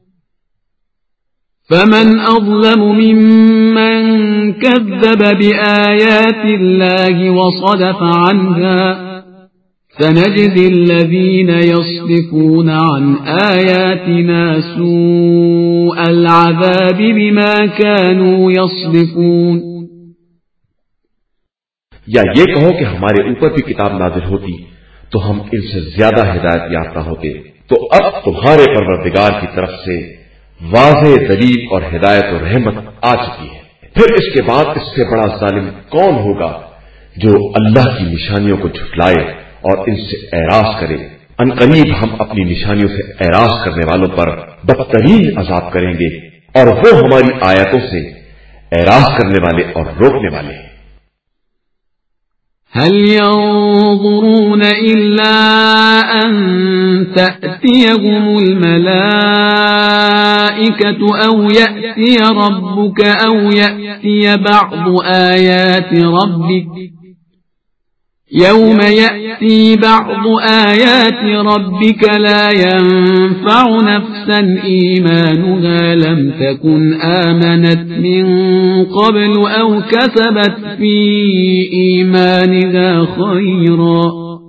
فمن أظلم ممن كذب بآيات الله وصدف عنها سنجزي الذين يصدفون عن آياتنا سوء العذاب بما كانوا يصدفون. یا یہ کہو کہ ہمارے اوپر بھی کتاب نازل ہوتی تو ہم ان سے زیادہ ہدایت یافتہ ہوتے. تو اب تمہارے پروردگار کی طرف سے واضح دلیل اور ہدایت و رحمت آ چکی ہے. پھر اس کے بعد اس سے بڑا ظالم کون ہوگا جو اللہ کی نشانیوں کو جھٹلائے اور ان سے اعراض کرے. ان قریب ہم اپنی نشانیوں سے اعراض کرنے والوں پر بدترین عذاب کریں گے اور وہ ہماری آیتوں سے اعراض کرنے والے اور روکنے والے ہیں. هل ينظرون إلا أن تأتيهم الملائكة أو يأتي ربك أو يأتي بعض آيات ربك يوم يأتي بعض آيات ربك لا ينفع نفسا إيمانها لم تكن آمنت من قبل أو كسبت في إيمانها خيرا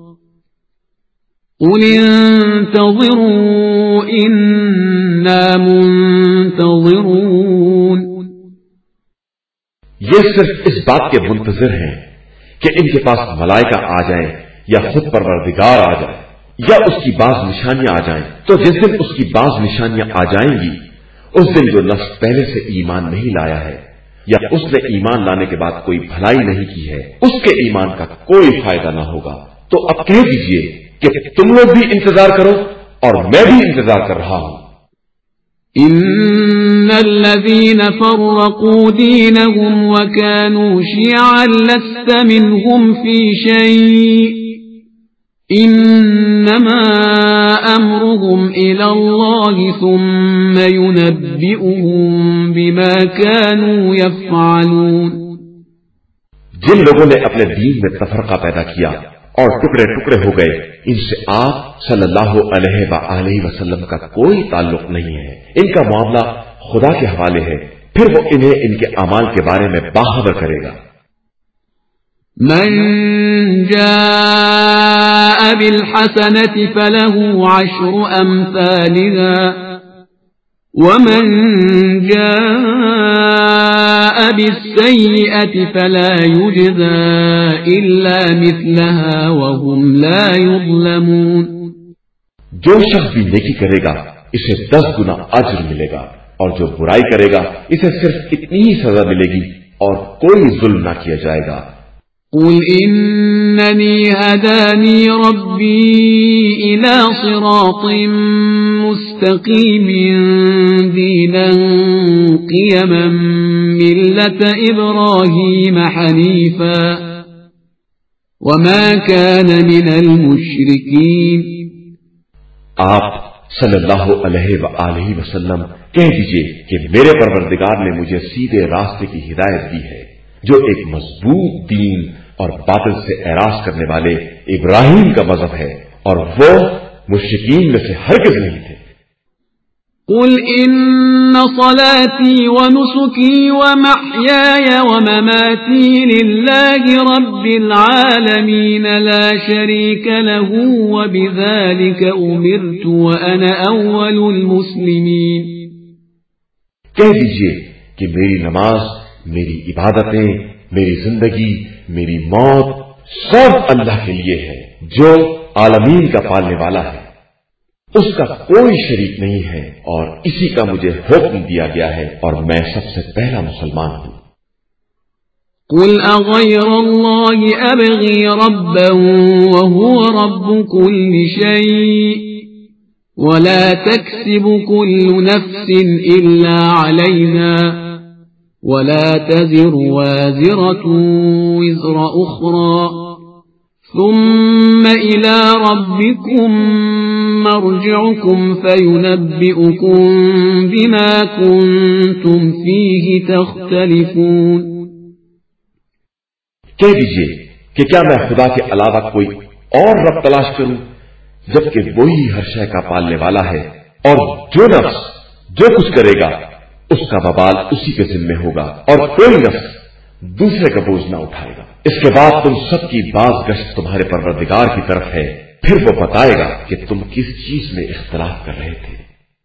قل انتظروا إنا منتظرون. یہ صرف اس بات کے منتظر ہیں کہ ان کے پاس ملائکہ آ جائیں یا خود پروردگار آ جائے یا اس کی بعض نشانیاں آ جائیں. تو جس دن اس کی بعض نشانیاں آ جائیں گی اس دن جو نفس پہلے سے ایمان نہیں لایا ہے یا اس نے ایمان لانے کے بعد کوئی بھلائی نہیں کی ہے اس کے ایمان کا کوئی فائدہ نہ ہوگا. تو اب کہہ دیجئے کہ تم لوگ بھی انتظار کرو اور میں بھی انتظار کر رہا ہوں. إن الذين فرقوا دينهم وكانوا شيعا لست منهم في شيء إنما أمرهم إلى الله ثم ينبئهم بما كانوا يفعلون. جن لوگوں نے اپنے دین میں تفرقہ پیدا کیا اور ٹکڑے ٹکڑے ہو گئے ان سے آپ صلی اللہ علیہ وآلہ وسلم کا کوئی تعلق نہیں ہے. ان کا معاملہ خدا کے حوالے ہے پھر وہ انہیں ان کے اعمال کے بارے میں باخبر کرے گا. من جاء بالحسنة فله عشر أمثالها ومن جاء بالسيئة فلا يجزى إلا مثلها وهم لا يظلمون. جو شخص بھی نیکی کرے گا اسے دس گنا اجر ملے گا اور جو برائی کرے گا اسے صرف اتنی ہی سزا ملے گی اور کوئی ظلم نہ کیا جائے گا. قل إنني هداني ربي إلى صراط مستقيم دينا قيما ملة إبراهيم حنيفا وما كان من المشركين. آپ صلی اللہ علیہ وآلہ وسلم کہہ دیجئے کہ میرے پروردگار نے مجھے سیدھے راستے کی ہدایت دی ہے جو ایک مضبوط دین اور باطل سے اعراض کرنے والے ابراہیم کا مذہب ہے اور وہ مشرکین میں سے ہرگز نہیں تھے. قل ان صلاتي ونسكي ومحياي ومماتي لله رب العالمين لا شريك له وبذلك أمرت وأنا أول المسلمين. کہہ دیجئے کہ میری نماز، میری عبادتیں، میری زندگی، میری موت سب اللہ کے لیے ہے جو عالمین کا پالنے والا ہے. اس کا کوئی شریک نہیں ہے اور اسی کا مجھے حکم دیا گیا ہے اور میں سب سے پہلا مسلمان ہوں. قل اغير الله ابغي ربا وهو رب كل شيء ولا تكسب كل نفس الا عليها ولا تزر وازرة وزر اخرى ثم إلى ربكم مرجعكم فينبئكم بما كنتم فيه تختلفون. کہہ دیجئے کہ کیا میں خدا کے علاوہ کوئی اور رب تلاش کروں جبکہ وہی ہر شے کا پالنے والا ہے، اور جو نفس جو کچھ کرے گا اس کا وبال اسی کے ذمہ ہوگا، اور کوئی نفس دوسرے کا بوجھ نہ اٹھائے گا. اس کے بعد تم سب کی باز گشت تمہارے پروردگار کی طرف ہے، پھر وہ بتائے گا کہ تم کس چیز میں اختلاف کر رہے تھے.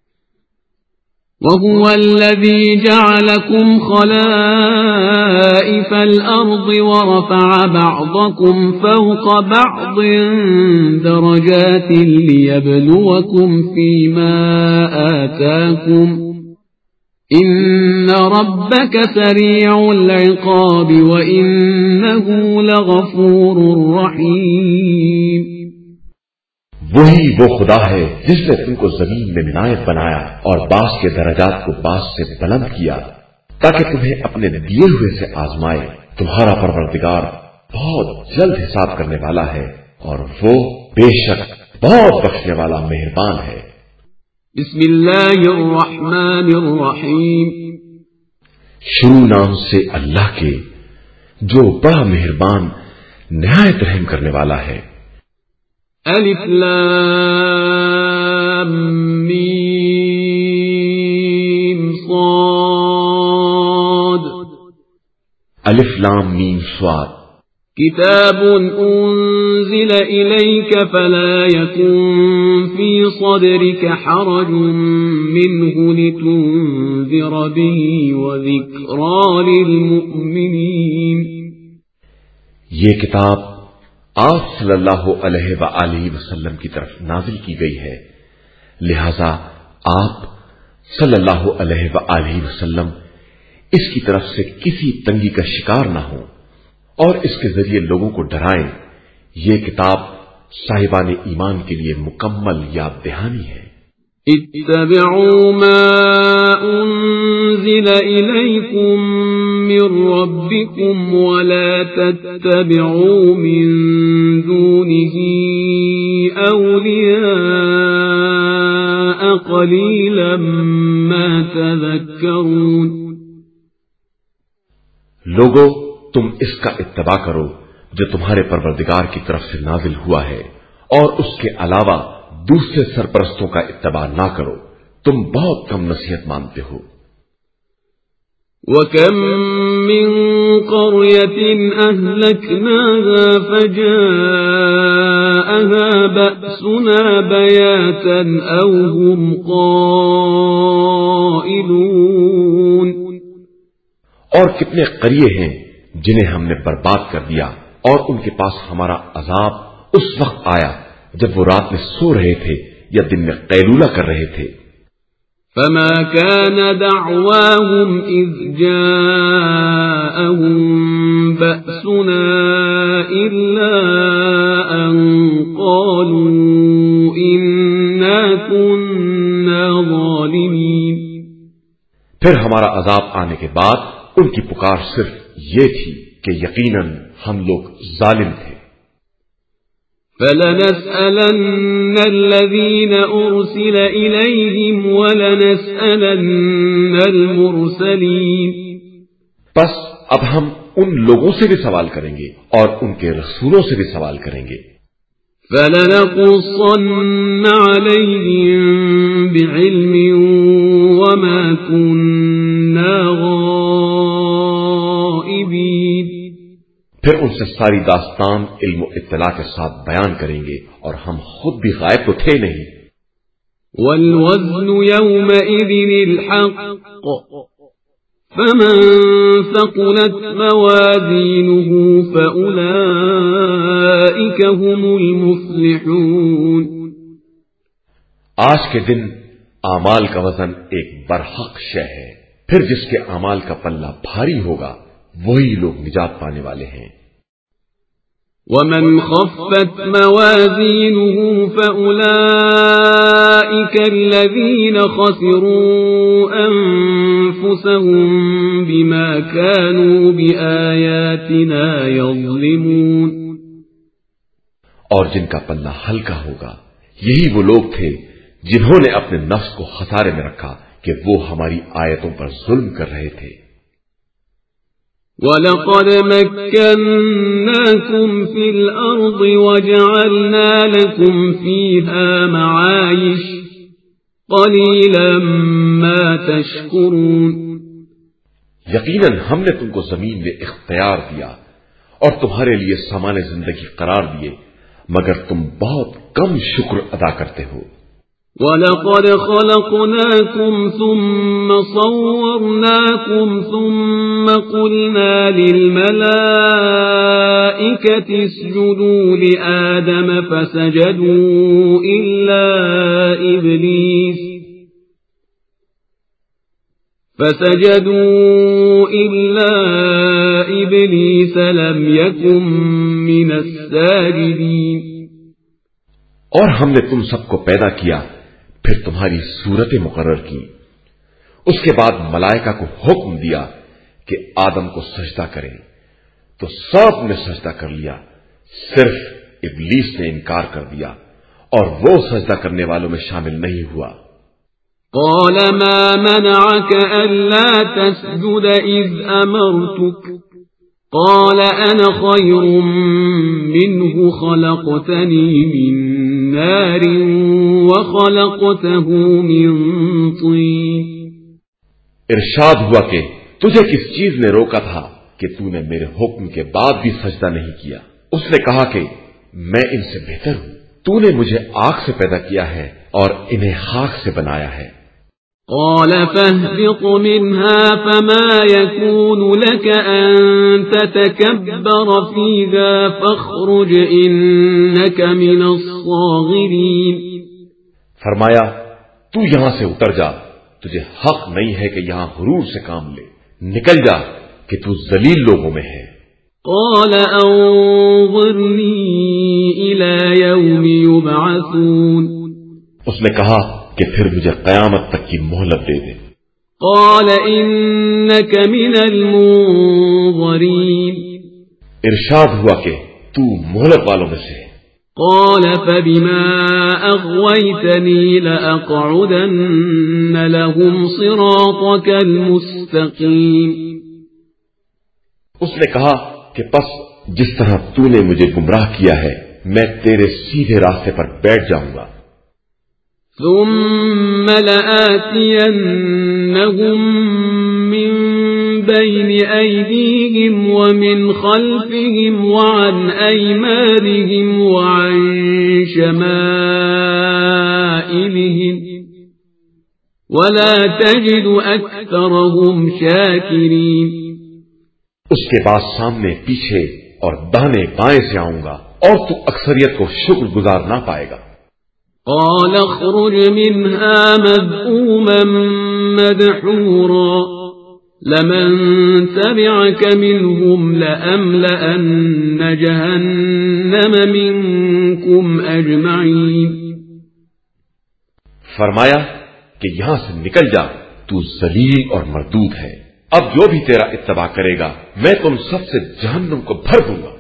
وَهُوَ الَّذِي جَعَلَكُمْ خَلَائِفَ الْأَرْضِ وَرَفَعَ بَعْضَكُمْ فَوْقَ بَعْضٍ دَرَجَاتٍ لِيَبْلُوَكُمْ فِيمَا آتَاكُمْ إِنَّ رَبَّكَ سَرِيعُ الْعِقَابِ وَإِنَّهُ لَغَفُورٌ رَحِيمٌ. وہی وہ خدا ہے جس نے تم کو زمین میں نائب بنایا اور بعض کے درجات کو بعض سے بلند کیا تاکہ تمہیں اپنے دیے ہوئے سے آزمائے. تمہارا پروردگار بہت جلد حساب کرنے والا ہے اور وہ بے شک بہت بخشنے والا مہربان ہے. بسم اللہ الرحمن الرحیم. شروع نام سے اللہ کے جو بڑا مہربان نہایت رحم کرنے والا ہے. الف لام میم صاد. الف لام میم صاد. کتاب انزل الیک فلا یکن فی صدرک حرج منه لتنذر به وذکرى للمؤمنین. یہ کتاب آپ صلی اللہ علیہ وآلہ وسلم کی طرف نازل کی گئی ہے، لہذا آپ صلی اللہ علیہ وآلہ وسلم اس کی طرف سے کسی تنگی کا شکار نہ ہوں اور اس کے ذریعے لوگوں کو ڈرائیں. یہ کتاب صاحبان ایمان کے لیے مکمل یاد دہانی ہے. اتبعوا ما انزل الیکم من ربکم ولا تتبعوا من دونه اولیاء قلیلا ما تذکرون. لوگو تم اس کا اتباع کرو جو تمہارے پروردگار کی طرف سے نازل ہوا ہے اور اس کے علاوہ دوسرے سرپرستوں کا اتباع نہ کرو، تم بہت کم نصیحت مانتے ہو. وَكَمْ مِنْ قَرْيَةٍ أَهْلَكْنَاهَا فَجَاءَهَا بَأْسُنَا بَيَاتًا أَوْ هُمْ قَائِلُونَ. اور کتنے قریے ہیں جنہیں ہم نے برباد کر دیا اور ان کے پاس ہمارا عذاب اس وقت آیا جب وہ رات میں سو رہے تھے یا دن میں قیلولہ کر رہے تھے. فما كان دعواهم إذ جاءهم بأسنا إلا أن قالوا إنا كنا ظالمين. پھر ہمارا عذاب آنے کے بعد ان کی پکار صرف یہ تھی کہ یقیناً ہم لوگ ظالم تھے. فَلَنَسْأَلَنَّ الَّذِينَ أُرْسِلَ إِلَيْهِمْ وَلَنَسْأَلَنَّ الْمُرْسَلِينَ. بس اب ہم ان لوگوں سے بھی سوال کریں گے اور ان کے رسولوں سے بھی سوال کریں گے. فَلَنَقُصَّنَّ عَلَيْهِمْ بِعِلْمٍ وَمَا كُنَّا غَائِبِينَ. پھر ان سے ساری داستان علم و اطلاع کے ساتھ بیان کریں گے اور ہم خود بھی غائب تو تھے نہیں. وَالْوَزْنُ يَوْمَئِذٍ الْحَقُّ فَمَنْ ثَقُلَتْ مَوَازِينُهُ فَأُولَئِكَ هُمُ الْمُفْلِحُونَ. آج کے دن اعمال کا وزن ایک برحق شے ہے، پھر جس کے اعمال کا پلہ بھاری ہوگا وہی لوگ نجات پانے والے ہیں. وَمَنْ خَفَّتْ مَوَازِينُهُ فَأُولَئِكَ الَّذِينَ خَسِرُوا أَنفُسَهُمْ بِمَا كَانُوا بِآيَاتِنَا يَظْلِمُونَ. اور جن کا پلہ ہلکا ہوگا یہی وہ لوگ تھے جنہوں نے اپنے نفس کو خسارے میں رکھا کہ وہ ہماری آیتوں پر ظلم کر رہے تھے۔ وَلَقَدْ مَكَّنَّاكُمْ فِي الْأَرْضِ وَجَعَلْنَا لَكُمْ فِيهَا مَعَايِشَ قَلِيلًا مَا تَشْكُرُونَ۔ یقیناً ہم نے تم کو زمین میں اختیار دیا اور تمہارے لیے سامان زندگی قرار دیے، مگر تم بہت کم شکر ادا کرتے ہو۔ وَلَقَدْ خَلَقْنَاكُمْ ثُمَّ صَوَّرْنَاكُمْ ثُمَّ قُلْنَا لِلْمَلَائِكَةِ اسْجُدُوا لِآدَمَ فَسَجَدُوا إِلَّا إِبْلِيسَ فَسَجَدُوا إِلَّا إِبْلِيسَ لَمْ يَكُنْ مِنَ السَّاجِدِينَ۔ اور ہم نے تم سب کو پیدا کیا، پھر تمہاری صورتیں مقرر کی، اس کے بعد ملائکہ کو حکم دیا کہ آدم کو سجدہ کریں، تو سب نے سجدہ کر لیا، صرف ابلیس نے انکار کر دیا اور وہ سجدہ کرنے والوں میں شامل نہیں ہوا۔ قال ما منعك ألا تسجد إذ أمرتك قال أنا خير منه خلقتني من نار وخلقته من طين۔ ارشاد ہوا کہ تجھے کس چیز نے روکا تھا کہ تو نے میرے حکم کے بعد بھی سجدہ نہیں کیا؟ اس نے کہا کہ میں ان سے بہتر ہوں، تو نے مجھے آگ سے پیدا کیا ہے اور انہیں خاک سے بنایا ہے۔ قال فاهبط منها فما يكون لك أن تتكبر فيها فاخرج إنك من الصاغرين۔ فرمایا تو یہاں سے اتر جا، تجھے حق نہیں ہے کہ یہاں غرور سے کام لے، نکل جا کہ تو ذلیل لوگوں میں ہے۔ قال انظرني إلى يوم يبعثون۔ اس نے کہا کہ پھر مجھے قیامت تک کی مہلت دے دے۔ قال إنك من المنظرين۔ ارشاد ہوا کہ تو مہلت والوں میں سے ہے۔ قال فبما أغويتني لأقعدن لهم صراطك المستقيم۔ اس نے کہا کہ پس جس طرح تو نے مجھے گمراہ کیا ہے میں تیرے سیدھے راستے پر بیٹھ جاؤں گا۔ ثم لآتينهم من بين أيديهم ومن خلفهم وعن أيمانهم وعن شمائلهم ولا تجد أكثرهم شاكرين۔ اس کے بعد سامنے پیچھے اور دانے بائیں سے آؤں گا اور تو اکثریت کو شکر گزار نہ پائے گا۔ قال اخرج منها مذءوما مدحورا لمن تبعك منهم لأملأن جهنم منكم أجمعين۔ فرمایا کہ یہاں سے نکل جا، تو ذلیل اور مردود ہے، اب جو بھی تیرا اتباع کرے گا میں تم سب سے جہنم کو بھر دوں گا۔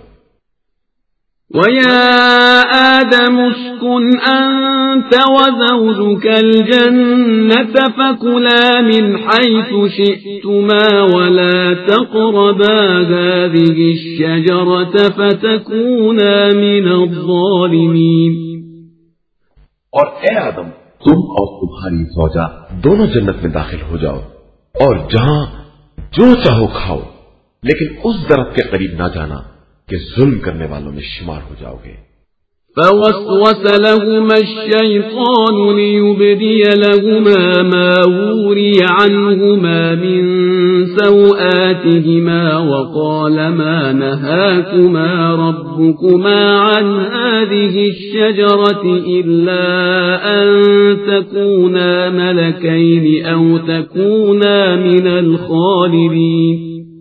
وَيَا آدَمُ اسْكُنْ أَنْتَ وَزَوْجُكَ الْجَنَّةَ فَكُلَا مِنْ حَيْثُ شِئْتُمَا وَلَا تَقْرَبَا هَذِهِ الشَّجَرَةَ فَتَكُونَا مِنَ الظَّالِمِينَ۔ اور اے آدم، تم اور تمہاری زوجہ دونوں جنت میں داخل ہو جاؤ اور جہاں جو چاہو کھاؤ، لیکن اس درخت کے قریب نہ جانا کہ ظلم کرنے والوں میں شمار ہو جاؤ گے۔ فوسوس لهما الشيطان ليبدي لهما ما وري عنهما من سوآتهما وقال ما نهاكما ربكما عن هذه الشجرة إلا أن تكونا ملكين أو تكونا من الخالدين۔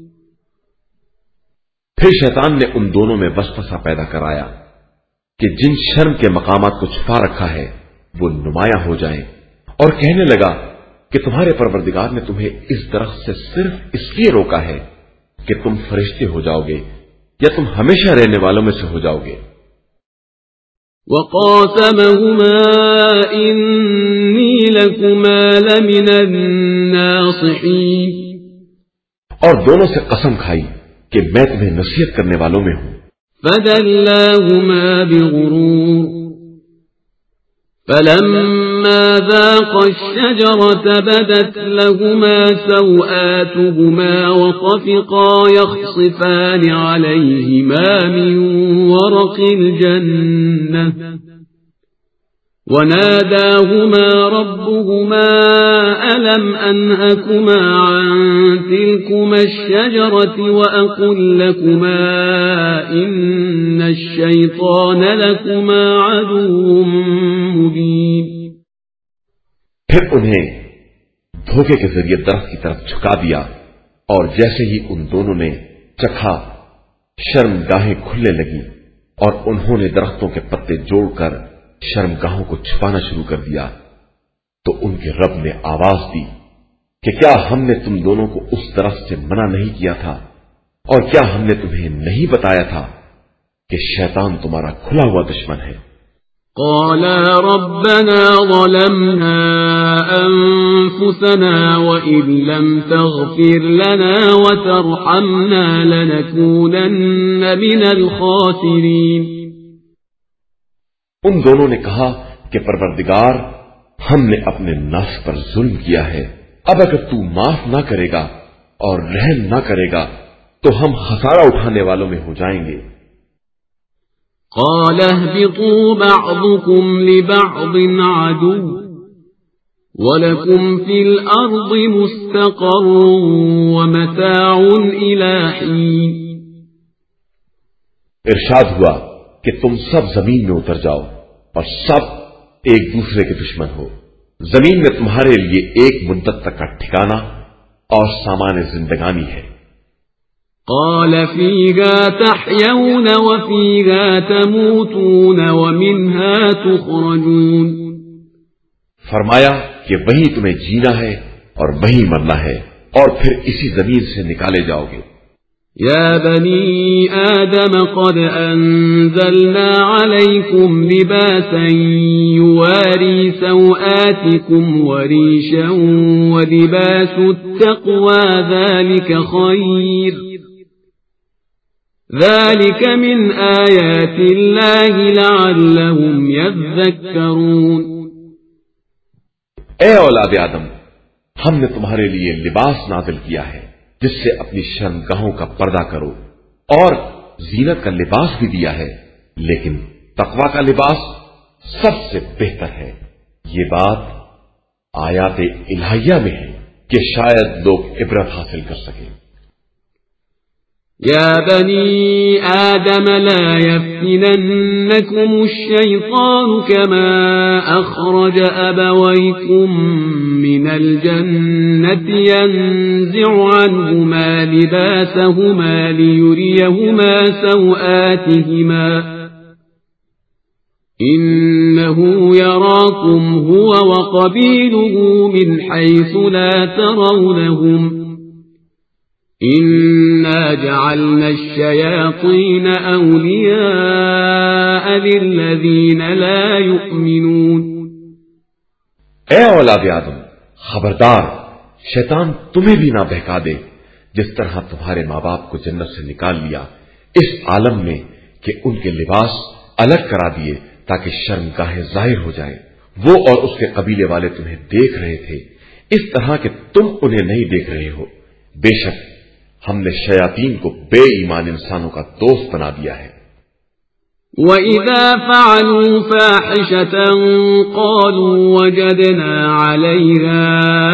پھر شیطان نے ان دونوں میں وسوسہ پیدا کرایا کہ جن شرم کے مقامات کو چھپا رکھا ہے وہ نمایاں ہو جائیں، اور کہنے لگا کہ تمہارے پروردگار نے تمہیں اس درخت سے صرف اس لیے روکا ہے کہ تم فرشتے ہو جاؤ گے یا تم ہمیشہ رہنے والوں میں سے ہو جاؤ گے۔ وقاسمهما إني لكما لمن الناصحين، اور دونوں سے قسم کھائی کہ میں تمہیں نصیحت کرنے والوں میں ہوں۔ فدلاهما بغرور فلما ذاقا الشجرة بدت لهما سوآتهما وطفقا يخصفان عليهما من ورق الجنة وناداهما ربهما ألم أنهكما عن تلكما الشجرة وأقل لكما إن الشيطان لكما عدو مبين۔ پھر انہیں دھوکے کے ذریعے درخت کی طرف جھکا دیا، اور جیسے ہی ان دونوں نے چکھا شرمگاہیں کھلنے لگی، اور انہوں نے درختوں کے پتے جوڑ کر شرمگاہوں کو چھپانا شروع کر دیا۔ تو ان کے رب نے آواز دی کہ کیا ہم نے تم دونوں کو اس درخت سے منع نہیں کیا تھا، اور کیا ہم نے تمہیں نہیں بتایا تھا کہ شیطان تمہارا کھلا ہوا دشمن ہے؟ قالا ربنا ظلمنا أنفسنا وإن لم تغفر لنا وترحمنا لنكونن من الخاسرين۔ ان دونوں نے کہا کہ پروردگار، ہم نے اپنے نفس پر ظلم کیا ہے، اب اگر تو معاف نہ کرے گا اور رحم نہ کرے گا تو ہم خسارہ اٹھانے والوں میں ہو جائیں گے۔ قال اهبطوا بعضكم لبعض عدو وَلَكُمْ فِي الْأَرْضِ مُسْتَقَرٌّ وَمَتَاعٌ إِلَى حِينٍ۔ ارشاد ہوا کہ تم سب زمین میں اتر جاؤ اور سب ایک دوسرے کے دشمن ہو۔ زمین میں تمہارے لیے ایک مدت تک کا ٹھکانہ اور سامان زندگانی ہے۔ قال فيها تحيون وفيها تموتون ومنها تخرجون۔ فرمایا کہ وہیں تمہیں جینا ہے اور وہیں مرنا ہے، اور پھر اسی زمین سے نکالے جاؤ گے۔ يا بني آدم قد أنزلنا عليكم لباسا يواري سوآتكم وريشا ولباس التقوى ذلك خير ذلك من آيات الله لعلهم يذكرون۔ اے اولاد آدم، ہم نے تمہارے لیے لباس نازل کیا ہے جس سے اپنی شرمگاہوں کا پردہ کرو، اور زینت کا لباس بھی دیا ہے، لیکن تقوی کا لباس سب سے بہتر ہے۔ یہ بات آیات الہیہ میں ہے کہ شاید لوگ عبرت حاصل کر سکیں۔ يا بني آدم لا يفتننكم الشيطان كما أخرج أبويكم من الجنة ينزع عنهما لباسهما ليريهما سوآتهما إنه يراكم هو وقبيله من حيث لا ترونهم إنا جعلنا الشياطين أولياء للذين لا يؤمنون۔ اے اولاد آدم، خبردار شیطان تمہیں بھی نہ بہکا دے جس طرح تمہارے ماں باپ کو جنت سے نکال لیا اس عالم میں کہ ان کے لباس الگ کرا دیے تاکہ شرمگاہیں ظاہر ہو جائیں۔ وہ اور اس کے قبیلے والے تمہیں دیکھ رہے تھے اس طرح کہ تم انہیں نہیں دیکھ رہے ہو۔ بے شک ہم نے شیاطین کو بے ایمان انسانوں کا دوست بنا دیا ہے۔ وَإِذَا فَعَلُوا فَاحِشَةً قَالُوا وَجَدْنَا عَلَيْهَا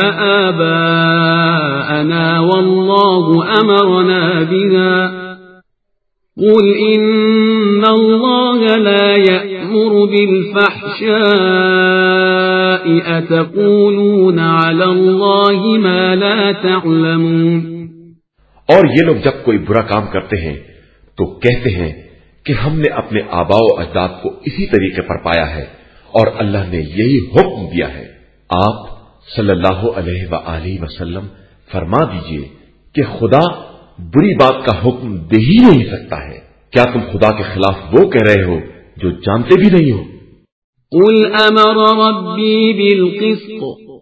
آبَاءَنَا وَاللَّهُ أَمَرَنَا بِهَا قُلْ إِنَّ اللَّهَ لَا يَأْمُرُ بِالْفَحْشَاءِ أَتَقُولُونَ عَلَى اللَّهِ مَا لَا تَعْلَمُونَ۔ اور یہ لوگ جب کوئی برا کام کرتے ہیں تو کہتے ہیں کہ ہم نے اپنے آباء و اجداد کو اسی طریقے پر پایا ہے اور اللہ نے یہی حکم دیا ہے۔ آپ صلی اللہ علیہ وآلہ وسلم فرما دیجئے کہ خدا بری بات کا حکم دے ہی نہیں سکتا ہے۔ کیا تم خدا کے خلاف وہ کہہ رہے ہو جو جانتے بھی نہیں ہو۔ قل امر ربی بالقسط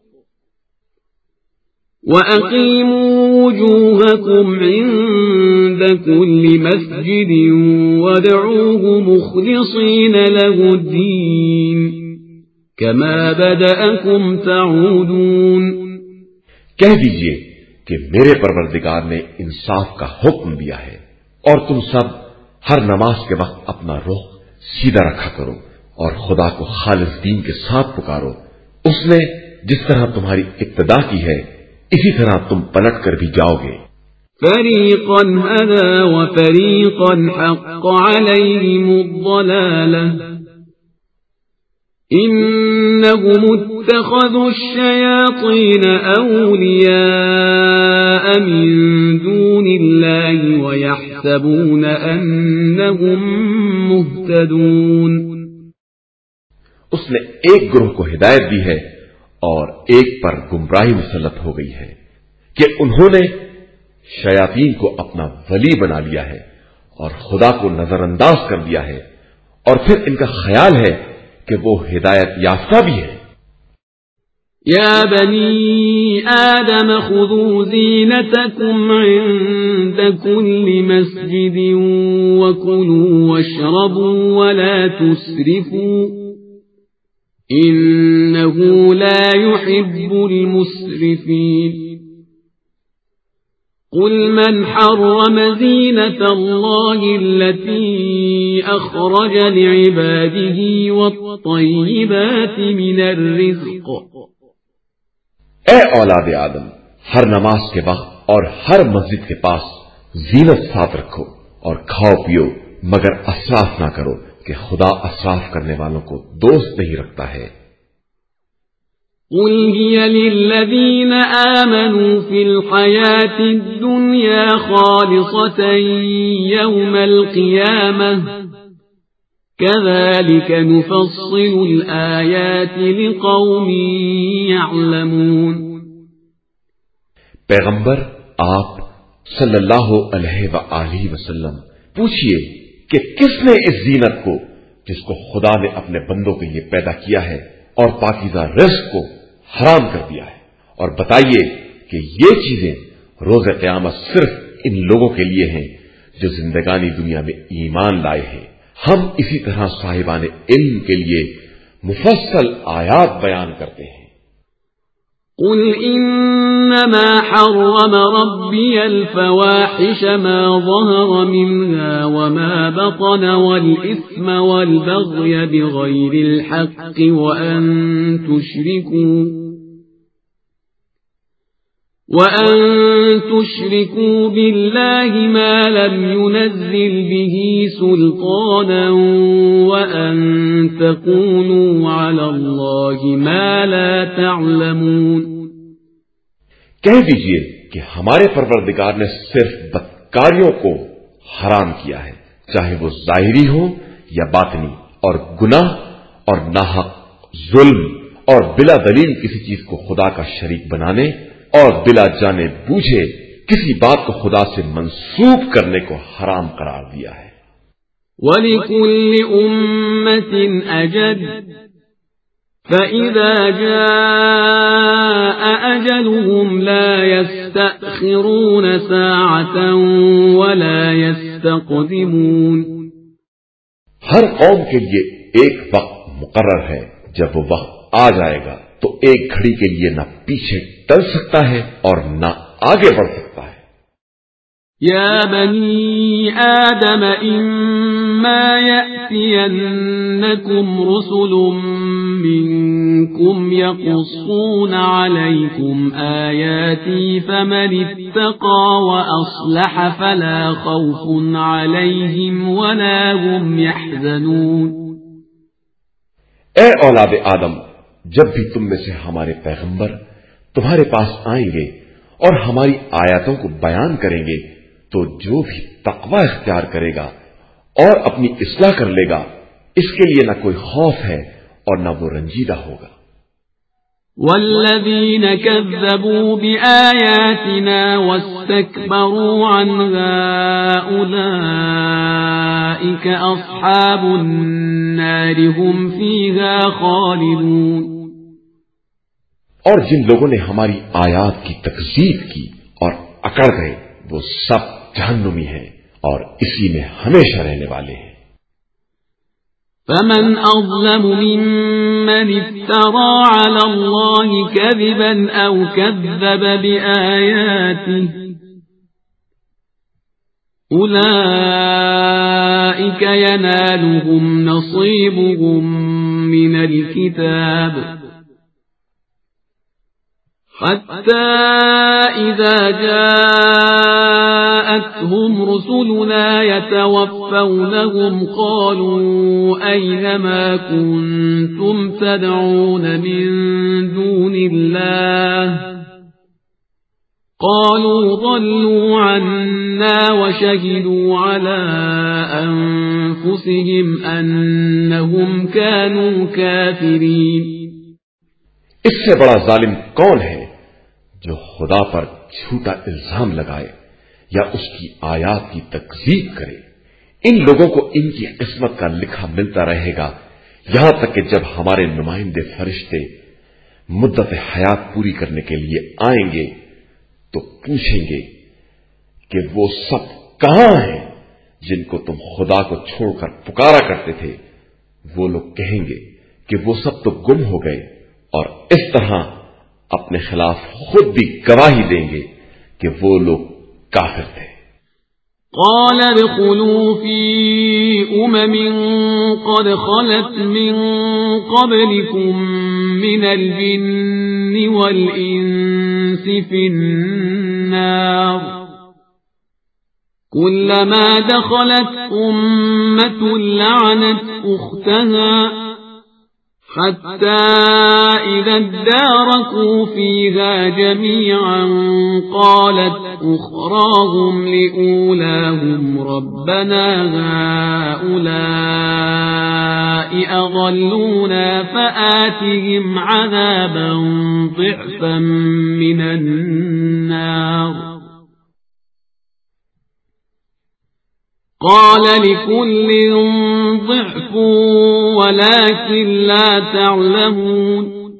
وَأَقِيمُوا وُجُوهَكُمْ عِندَ كُلِّ مَسْجِدٍ وَادْعُوهُ مُخْلِصِينَ لَهُ الدِّينَ كَمَا بَدَأَكُمْ تَعُودُونَ۔ کہہ دیجئے کہ میرے پروردگار نے انصاف کا حکم دیا ہے، اور تم سب ہر نماز کے وقت اپنا رخ سیدھا رکھا کرو اور خدا کو خالص دین کے ساتھ پکارو۔ اس نے جس طرح تمہاری ابتدا کی ہے اسی طرح تم پلٹ کر بھی جاؤ گے۔ فریقا هدى وفریقا حق علیہم الضلالة انهم اتخذوا الشیاطین اولیاء من دون اللہ ویحسبون انهم مہتدون۔ اس نے ایک گروہ کو ہدایت دی ہے اور ایک پر گمراہی مسلط ہو گئی ہے کہ انہوں نے شیاطین کو اپنا ولی بنا لیا ہے اور خدا کو نظر انداز کر دیا ہے، اور پھر ان کا خیال ہے کہ وہ ہدایت یافتہ بھی ہے۔ یا بنی آدم خذوا زینتکم عند کل مسجد وکلوا واشربوا ولا تسرفوا إنه لا يحب المسرفين۔ قل من حرم زينة الله التي أخرج لعباده والطيبات من الرزق۔ اے اولاد آدم، ہر نماز کے وقت اور ہر مسجد کے پاس زینت ساتھ رکھو اور کھاؤ پیو، مگر اسراف نہ کرو کہ خدا اسراف کرنے والوں کو دوست نہیں رکھتا ہے۔ قل هي للذین آمنوا في الحیاة الدنیا خالصة یوم القیامة كذلك نفصل الآیات لقوم یعلمون۔ پیغمبر آپ صلی اللہ علیہ وآلہ وسلم پوچھئے کہ کس نے اس زینت کو جس کو خدا نے اپنے بندوں کے لیے پیدا کیا ہے اور پاکیزہ رزق کو حرام کر دیا ہے، اور بتائیے کہ یہ چیزیں روز قیامت صرف ان لوگوں کے لیے ہیں جو زندگانی دنیا میں ایمان لائے ہیں۔ ہم اسی طرح صاحبان علم کے لیے مفصل آیات بیان کرتے ہیں۔ قل انما حرم ربي الفواحش ما ظهر منها وما بطن والإثم والبغي بغير الحق وأن تشركوا وأن تشركوا بالله ما لم ينزل به سلطانا وأن تقولوا على الله ما لا تعلمون۔ کہہ دیجئے کہ ہمارے پروردگار نے صرف بدکاریوں کو حرام کیا ہے، چاہے وہ ظاہری ہو یا باطنی، اور گناہ اور ناحق ظلم اور بلا دلیل کسی چیز کو خدا کا شریک بنانے اور بلا جانے بوجھے کسی بات کو خدا سے منسوب کرنے کو حرام قرار دیا ہے۔ وَلِكُلِّ أُمَّةٍ أَجَلٌ فَإِذَا جَاءَ أَجَلُهُمْ لَا يَسْتَأْخِرُونَ سَاعَةً وَلَا يَسْتَقْدِمُونَ۔ ہر قوم کے لیے ایک وقت مقرر ہے، جب وہ وقت آ جائے گا تو ایک گھڑی کے لیے نہ پیچھے ٹل سکتا ہے اور نہ آگے بڑھ سکتا ہے۔ یا بنی آدم اما یأتینکم رسل منکم یقصون علیکم آیاتی فمن اتقى واصلح فلا خوف علیہم ولا هم یحزنون۔ اے اولاد آدم، جب بھی تم میں سے ہمارے پیغمبر تمہارے پاس آئیں گے اور ہماری آیاتوں کو بیان کریں گے تو جو بھی تقوی اختیار کرے گا اور اپنی اصلاح کر لے گا اس کے لیے نہ کوئی خوف ہے اور نہ وہ رنجیدہ ہوگا۔ والذين كذبوا بآياتنا واستكبروا عنها أولئك أصحاب النار هم فيها خالدون۔ اور جن لوگوں نے ہماری آیات کی تکذیب کی اور اکڑ گئے وہ سب جہنمی ہیں اور اسی میں ہمیشہ رہنے والے ہیں۔ فمن أظلم ممن افترى على الله كذبا أو كذب بآياته أولئك ينالهم نصيبهم من الكتاب حتى إذا جاءتهم رسلنا يتوفونهم قالوا أين ما كنتم تدعون من دون الله قالوا ضلوا عنا وشهدوا على أنفسهم أنهم كانوا كافرين۔ اس سے بڑا ظالم کون ہے جو خدا پر جھوٹا الزام لگائے یا اس کی آیات کی تکذیب کرے؟ ان لوگوں کو ان کی قسمت کا لکھا ملتا رہے گا یہاں تک کہ جب ہمارے نمائندے فرشتے مدت حیات پوری کرنے کے لیے آئیں گے تو پوچھیں گے کہ وہ سب کہاں ہیں جن کو تم خدا کو چھوڑ کر پکارا کرتے تھے؟ وہ لوگ کہیں گے کہ وہ سب تو گم ہو گئے، اور اس طرح اپنے خلاف خود بھی گواہی دیں گے کہ وہ لوگ کافر تھے۔ قال ادخلوا في أمم قد خلت من قبلكم من الجن والإنس في النار كلما دخلت أمة لعنت أختها حتى إذا اداركوا فيها جميعا قالت أخراهم لأولاهم ربنا هؤلاء أضلونا فآتهم عذابا ضعفا من النار قال لكل ضعف ولكن لا تعلمون۔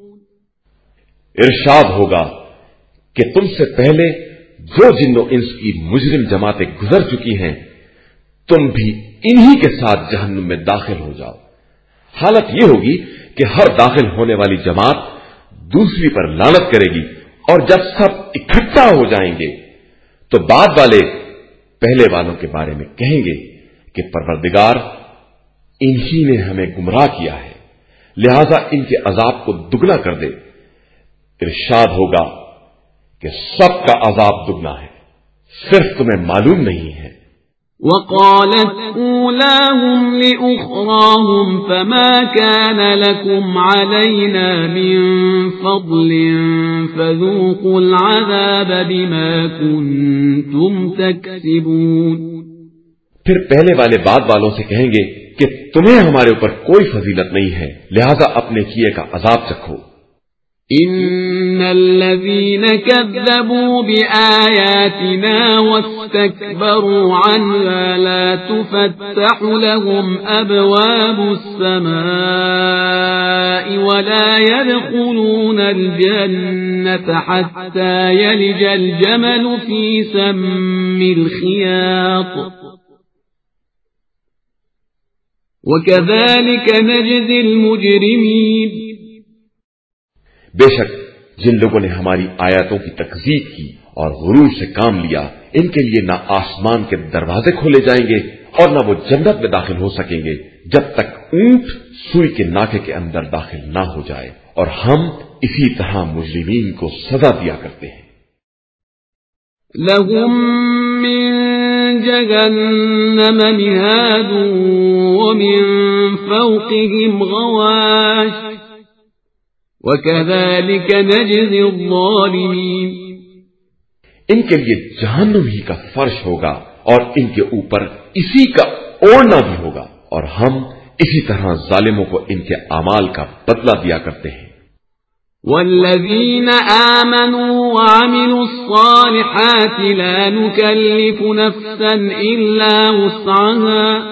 ارشاد ہوگا کہ تم سے پہلے جو جن و انس کی مجرم جماعتیں گزر چکی ہیں تم بھی انہی کے ساتھ جہنم میں داخل ہو جاؤ۔ حالت یہ ہوگی کہ ہر داخل ہونے والی جماعت دوسری پر لعنت کرے گی، اور جب سب اکٹھا ہو جائیں گے تو بعد والے پہلے والوں کے بارے میں کہیں گے کہ پروردگار انہی نے ہمیں گمراہ کیا ہے، لہذا ان کے عذاب کو دگنا کر دے۔ ارشاد ہوگا کہ سب کا عذاب دگنا ہے، صرف تمہیں معلوم نہیں ہے۔ وقالت أولاهم لأخراهم فما كان لكم علينا من فضل فذوقوا العذاب بما كنتم تكسبون۔ پھر پہلے والے بعد والوں سے کہیں گے کہ تمہیں ہمارے اوپر کوئی فضیلت نہیں ہے، لہذا اپنے کیے کا عذاب چکھو۔ إن الذين كذبوا بآياتنا واستكبروا عنها لا تفتح لهم أبواب السماء ولا يدخلون الجنة حتى يلج الجمل في سم الخياط وكذلك نجزي المجرمين۔ بے شک جن لوگوں نے ہماری آیاتوں کی تکذیب کی اور غرور سے کام لیا ان کے لیے نہ آسمان کے دروازے کھولے جائیں گے اور نہ وہ جنت میں داخل ہو سکیں گے جب تک اونٹ سوئی کے ناکے کے اندر داخل نہ ہو جائے، اور ہم اسی طرح مجرمین کو سزا دیا کرتے ہیں۔ لهم من جهنم مهاد ومن فوقهم غواش وَكَذَلِكَ نَجْزِي الظَّالِمِينَ۔ ان کے لیے جہنم ہی کا فرش ہوگا اور ان کے اوپر اسی کا اوڑھنا بھی ہوگا، اور ہم اسی طرح ظالموں کو ان کے اعمال کا بدلہ دیا کرتے ہیں۔ والذين آمنوا وعملوا الصالحات لا نكلف نفسا إلا وسعها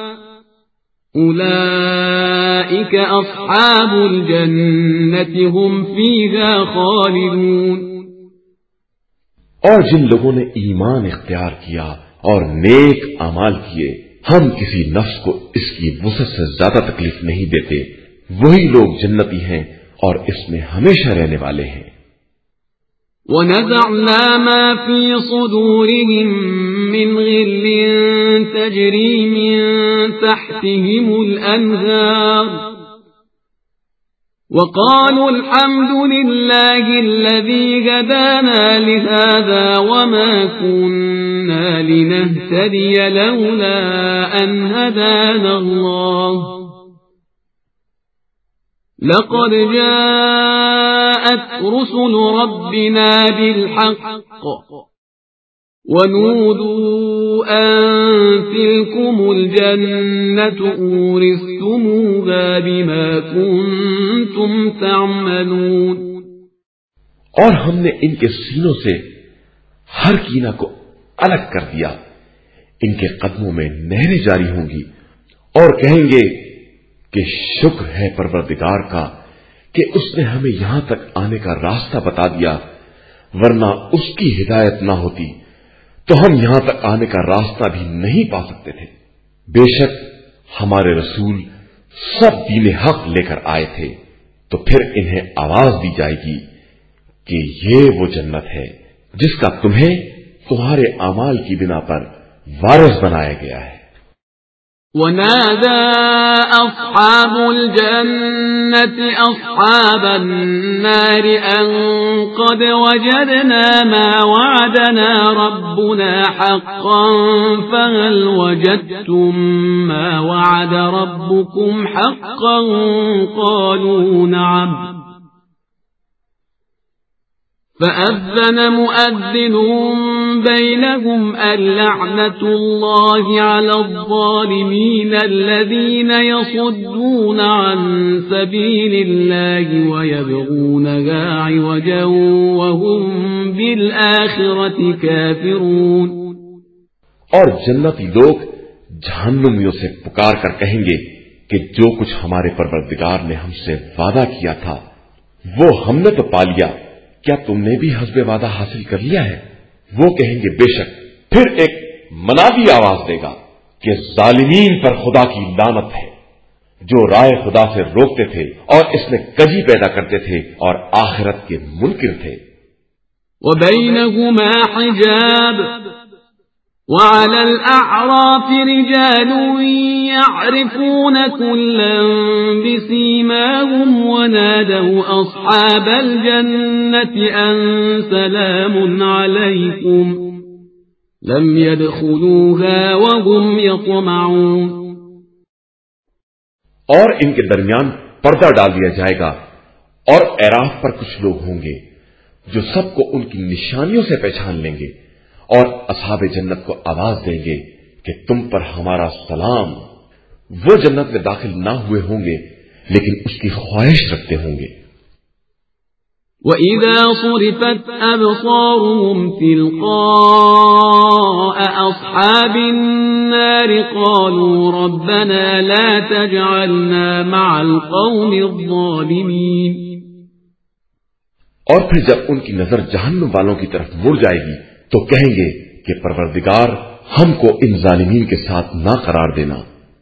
أولئك أصحاب الجنة هم فيها خالدون۔ اور جن لوگوں نے ایمان اختیار کیا اور نیک اعمال کیے، ہم کسی نفس کو اس کی وسعت سے زیادہ تکلیف نہیں دیتے، وہی لوگ جنتی ہیں اور اس میں ہمیشہ رہنے والے ہیں۔ وَنَزَعْنَا مَا فِي صُدُورِهِم مِّنْ غِلٍّ تَجْرِي مِن تَحْتِهِمُ الْأَنْهَارُ وَقَالُوا الْحَمْدُ لِلَّهِ الَّذِي هَدَانَا لِهَذَا وَمَا كُنَّا لِنَهْتَدِيَ لَوْلَا أَنْ هَدَانَا اللَّهُ لقد جاءت رسل ربنا بالحق ونودوا أن تلكم الجنة أورثتموها بما كنتم تعملون۔ اور ہم نے ان کے سینوں سے ہر کینہ کو الگ کر دیا، ان کے قدموں میں نہریں جاری ہوں گی اور کہیں گے کہ شکر ہے پروردگار کا کہ اس نے ہمیں یہاں تک آنے کا راستہ بتا دیا، ورنہ اس کی ہدایت نہ ہوتی تو ہم یہاں تک آنے کا راستہ بھی نہیں پا سکتے تھے۔ بے شک ہمارے رسول سب دین حق لے کر آئے تھے، تو پھر انہیں آواز دی جائے گی کہ یہ وہ جنت ہے جس کا تمہیں تمہارے اعمال کی بنا پر وارث بنایا گیا ہے۔ ونادى أصحاب الجنة أصحاب النار أن قد وجدنا ما وعدنا ربنا حقا فهل وجدتم ما وعد ربكم حقا قالوا نعم فأذن مؤذن بينهم اللعنة الله على الظالمين الذين يصدون عن سبيل الله ويبغونها عوجا وهم بالآخرة كافرون۔ اور جنتی لوگ جہنمیوں سے پکار کر کہیں گے کہ جو کچھ ہمارے پروردگار نے ہم سے وعدہ کیا تھا وہ ہم نے تو پا لیا، کیا تم نے بھی حسب وعدہ حاصل کر لیا ہے؟ وہ کہیں گے بے شک۔ پھر ایک منادی آواز دے گا کہ ظالمین پر خدا کی لعنت ہے، جو رائے خدا سے روکتے تھے اور اس میں کجی پیدا کرتے تھے اور آخرت کے منکر تھے۔ وَبَيْنَهُمَا حِجَابٌ وَعَلَى الْأَعْرَافِ رِجَالٌ يَعْرِفُونَ كُلًّا بِسِيمَاهُمْ وَنَادَوْا أَصْحَابَ الْجَنَّةِ أَن سَلَامٌ عَلَيْكُمْ لَمْ يَدْخُلُوهَا وَهُمْ يَطْمَعُونَ۔ اور ان کے درمیان پردہ ڈال دیا جائے گا، اور اعراف پر کچھ لوگ ہوں گے جو سب کو ان کی نشانیوں سے پہچان لیں گے، اور اصحاب جنت کو آواز دیں گے کہ تم پر ہمارا سلام۔ وہ جنت میں داخل نہ ہوئے ہوں گے لیکن اس کی خواہش رکھتے ہوں گے۔ وَإِذَا صُرِفَتْ أَبْصَارُهُمْ تِلْقَاءَ أَصْحَابِ النَّارِ قَالُوا رَبَّنَا لَا تَجْعَلْنَا مَعَ الْقَوْمِ الظَّالِمِينَ۔ اور پھر جب ان کی نظر جہنم والوں کی طرف مڑ جائے گی تو کہیں گے کہ پروردگار ہم کو ان ظالمین کے ساتھ نہ قرار دینا۔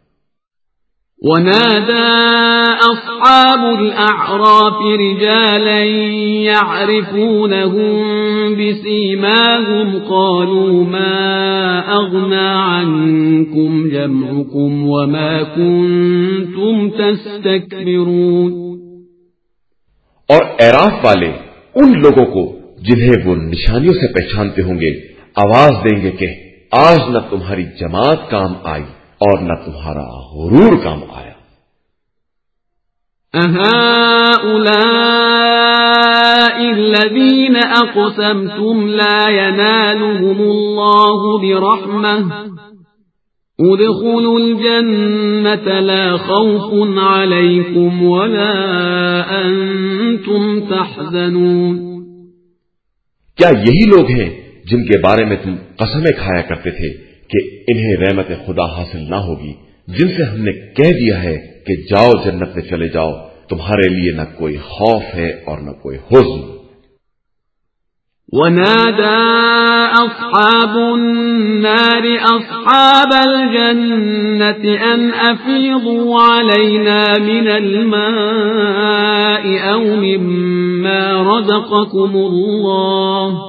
وَنَادَى أَصْحَابُ الْأَعْرَافِ رِجَالًا يَعْرِفُونَهُم بِسِيمَاهُمْ قَالُوا مَا أَغْنَى عَنكُمْ جَمْعُكُمْ وَمَا كُنتُمْ تَسْتَكْبِرُونَ۔ اور اعراف والے ان لوگوں کو جنہیں وہ نشانیوں سے پہچانتے ہوں گے آواز دیں گے کہ آج نہ تمہاری جماعت کام آئی اور نہ تمہارا غرور کام آیا۔ أَهَٰؤُلَاءِ الَّذِينَ أَقْسَمْتُمْ لَا يَنَالُهُمُ اللَّهُ بِرَحْمَةٍ ادخلوا الجنة لا خوف عليكم ولا أنتم تحزنون. کیا یہی لوگ ہیں جن کے بارے میں تم قسمیں کھایا کرتے تھے کہ انہیں رحمت خدا حاصل نہ ہوگی، جن سے ہم نے کہہ دیا ہے کہ جاؤ جنت میں چلے جاؤ، تمہارے لیے نہ کوئی خوف ہے اور نہ کوئی حزن. ونادى أصحاب النار أصحاب الجنة أن أفيضوا علينا من الماء أو مما رزقكم الله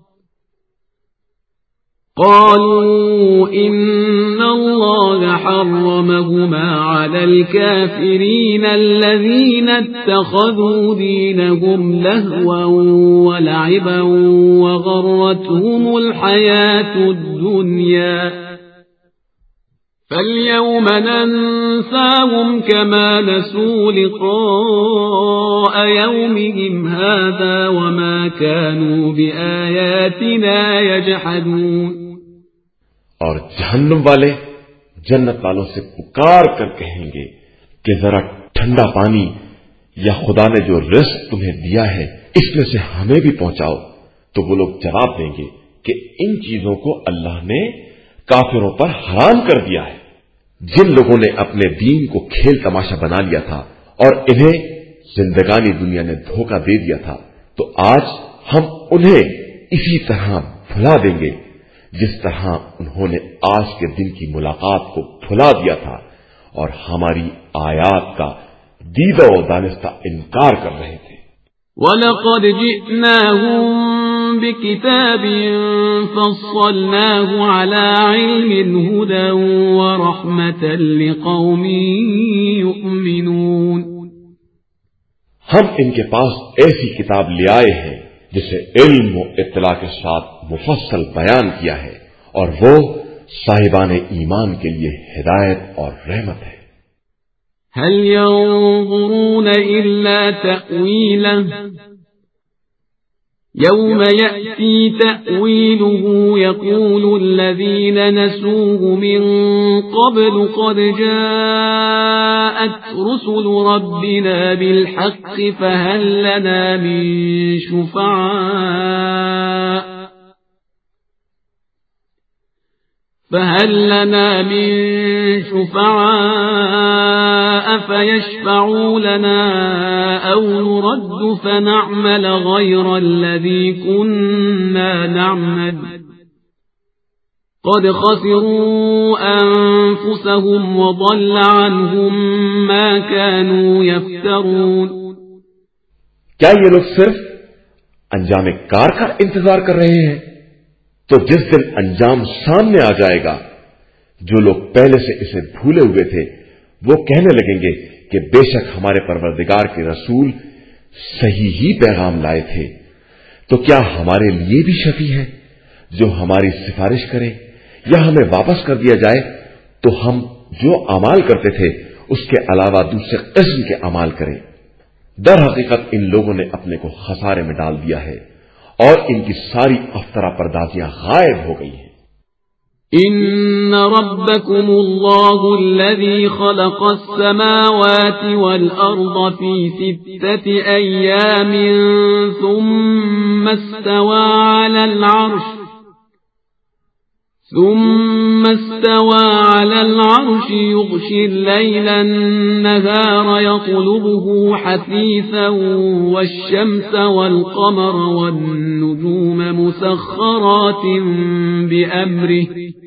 قالوا إن الله حرمهما على الكافرين الذين اتخذوا دينهم لهوا ولعبا وغرتهم الحياة الدنيا فاليوم ننساهم كما نسوا لقاء يومهم هذا وما كانوا بآياتنا يجحدون. اور جہنم والے جنت والوں سے پکار کر کہیں گے کہ ذرا ٹھنڈا پانی یا خدا نے جو رزق تمہیں دیا ہے اس میں سے ہمیں بھی پہنچاؤ. تو وہ لوگ جواب دیں گے کہ ان چیزوں کو اللہ نے کافروں پر حرام کر دیا ہے. جن لوگوں نے اپنے دین کو کھیل تماشا بنا لیا تھا اور انہیں زندگانی دنیا نے دھوکہ دے دیا تھا، تو آج ہم انہیں اسی طرح بھلا دیں گے جس طرح انہوں نے آج کے دن کی ملاقات کو بھلا دیا تھا اور ہماری آیات کا دیدہ و دانستہ انکار کر رہے تھے. وَلَقَدْ جِئْنَاهُمْ بِكِتَابٍ فَصَّلْنَاهُ عَلَى عِلْمٍ هُدًى وَرَحْمَةً لِقَوْمٍ يُؤْمِنُونَ. ہم ان کے پاس ایسی کتاب لے آئے ہیں جسے علم و اطلاع کے ساتھ مفصل بیان کیا ہے، اور وہ صاحبان ایمان کے لیے ہدایت اور رحمت ہے. هل ينظرون إلا تأويله يوم يأتي تأويله يقول الذين نسوه من قبل قد جاءت رسل ربنا بالحق فهل لنا من شفعاء فهل لنا من شفعاء فيشفعوا لنا أو نرد فنعمل غير الذي كنا نعمل قد خسروا أنفسهم وضل عنهم ما كانوا يفترون. کیا یہ لوگ صرف انجام کار کا انتظار کر رہے ہیں؟ تو جس دن انجام سامنے آ جائے گا، جو لوگ پہلے سے اسے بھولے ہوئے تھے وہ کہنے لگیں گے کہ بے شک ہمارے پروردگار کے رسول صحیح ہی پیغام لائے تھے، تو کیا ہمارے لیے بھی شفیع ہے جو ہماری سفارش کرے، یا ہمیں واپس کر دیا جائے تو ہم جو اعمال کرتے تھے اس کے علاوہ دوسرے قسم کے اعمال کریں. در حقیقت ان لوگوں نے اپنے کو خسارے میں ڈال دیا ہے اور ان کی ساری افطرا پردازیاں غائب ہو گئی ہیں. ان ربکم اللہ الذی خلق السماوات والارض فی ستة ایام ثم استوى على العرش ثم استوى على العرش يغشي الليل النهار يطلبه حثيثا والشمس والقمر والنجوم مسخرات بأمره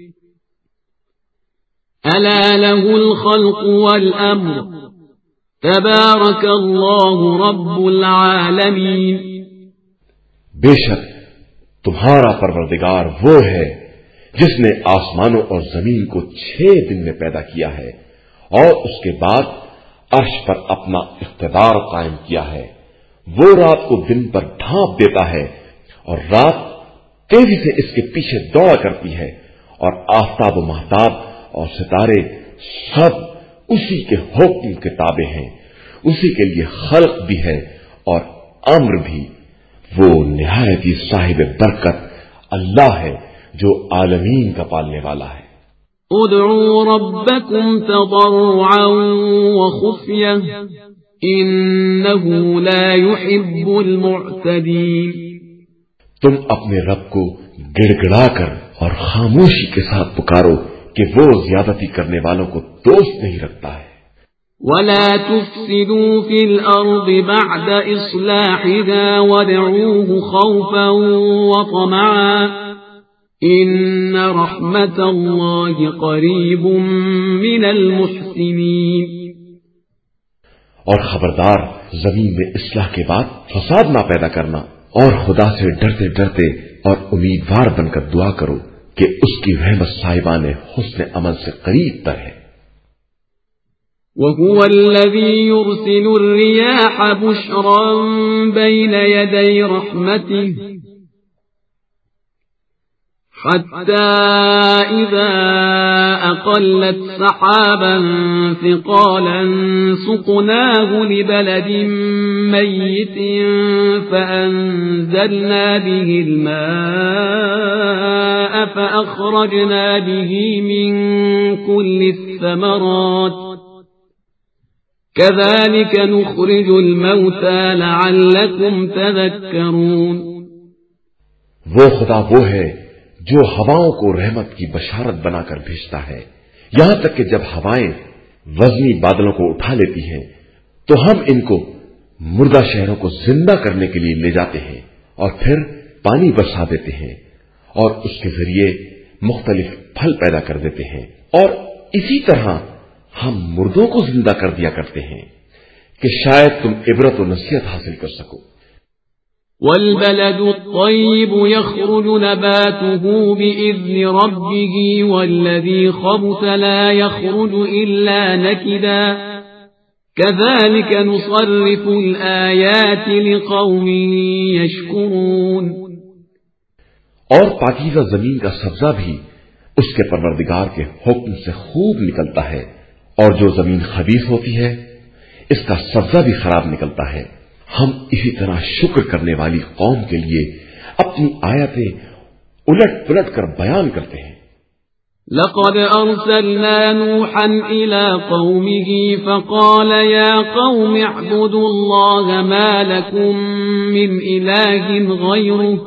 ألا له الخلق والأمر تبارك الله رب العالمين. بے شک تمہارا پروردگار وہ ہے جس نے آسمانوں اور زمین کو چھ دن میں پیدا کیا ہے اور اس کے بعد عرش پر اپنا اقتدار قائم کیا ہے. وہ رات کو دن پر ڈھانپ دیتا ہے اور رات تیزی سے اس کے پیچھے دوڑا کرتی ہے، اور آفتاب و مہتاب اور ستارے سب اسی کے حکم کے تابع ہیں. اسی کے لیے خلق بھی ہے اور امر بھی. وہ نہایت ہی صاحب برکت اللہ ہے جو عالمین کا پالنے والا ہے. ادعوا ربكم تضرعا وخفية إنه لا يحب المعتدين. تم اپنے رب کو گڑ گڑا کر اور خاموشی کے ساتھ پکارو کہ وہ زیادتی کرنے والوں کو دوست نہیں رکھتا ہے. ولا تفسدوا في الأرض بعد إصلاحها وادعوه خوفا وطمعا إن رحمة الله قريب من المحسنين. اور خبردار زمین میں اصلاح کے بعد فساد نہ پیدا کرنا اور خدا سے ڈرتے ڈرتے اور امیدوار بن کر دعا کرو کہ اس کی رحمت صاحبان حسن عمل سے قریب تر ہے. وهو الذي يرسل الرياح بشرا بين يدي رحمته حتى إذا أقلت سحابا ثقالا سقناه لبلد ميت فأنزلنا به الماء فأخرجنا به من كل الثمرات كذلك نخرج الموتى لعلكم تذكرون. وہ خدا وہ ہے جو ہواؤں کو رحمت کی بشارت بنا کر بھیجتا ہے یہاں تک کہ جب ہوائیں وزنی بادلوں کو اٹھا لیتی ہیں تو ہم ان کو مردہ شہروں کو زندہ کرنے کے لیے لے جاتے ہیں اور پھر پانی برسا دیتے ہیں اور اس کے ذریعے مختلف پھل پیدا کر دیتے ہیں اور اسی طرح ہم مردوں کو زندہ کر دیا کرتے ہیں کہ شاید تم عبرت و نصیحت حاصل کر سکو. والبلد الطيب يخرج نباته بإذن ربه والذي خبث لا يخرج إلا نكدا كذلك نصرف الآيات لقوم يشكرون. اور پاکیزہ زمین کا سبزہ بھی اس کے پروردگار کے حکم سے خوب نکلتا ہے اور جو زمین خبیث ہوتی ہے اس کا سبزہ بھی خراب نکلتا ہے. ہم اسی طرح شکر کرنے والی قوم کے لیے اپنی آیتیں الٹ پلٹ کر بیان کرتے ہیں. لقد أرسلنا نوحا إلى قومه فقال يا قوم اعبدوا الله ما لكم من إله غيره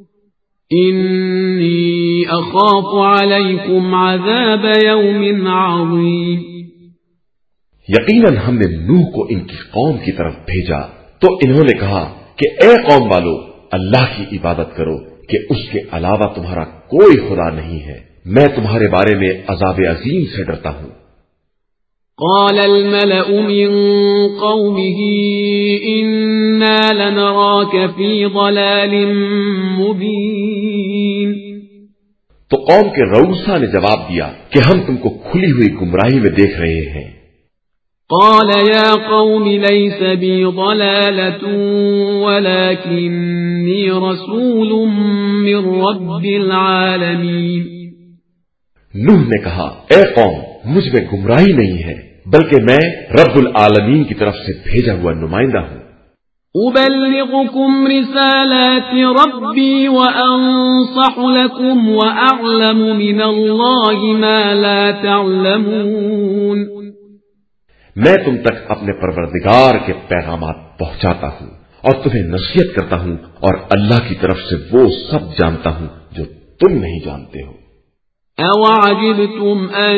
إني أخاف عليكم عذاب يوم عظيم. یقیناً ہم نے نوح کو ان کی قوم کی طرف بھیجا تو انہوں نے کہا کہ اے قوم والو اللہ کی عبادت کرو کہ اس کے علاوہ تمہارا کوئی خدا نہیں ہے میں تمہارے بارے میں عذاب عظیم سے ڈرتا ہوں. قال الملأ من قومه إنا لنراك في ضلال مبين. تو قوم کے رؤسا نے جواب دیا کہ ہم تم کو کھلی ہوئی گمراہی میں دیکھ رہے ہیں. قال يا قوم ليس بي ضلالة ولكني رسول من رب العالمين. نوح نے کہا اے قوم مجھ میں گمراہی نہیں ہے بلکہ میں رب العالمین کی طرف سے بھیجا ہوا نمائندہ ہوں. أبلغكم رسالات ربي وأنصح لكم وأعلم من الله ما لا تعلمون. میں تم تک اپنے پروردگار کے پیغامات پہنچاتا ہوں اور تمہیں نصیحت کرتا ہوں اور اللہ کی طرف سے وہ سب جانتا ہوں جو تم نہیں جانتے ہو. أَوَعَجِبْتُمْ أَنْ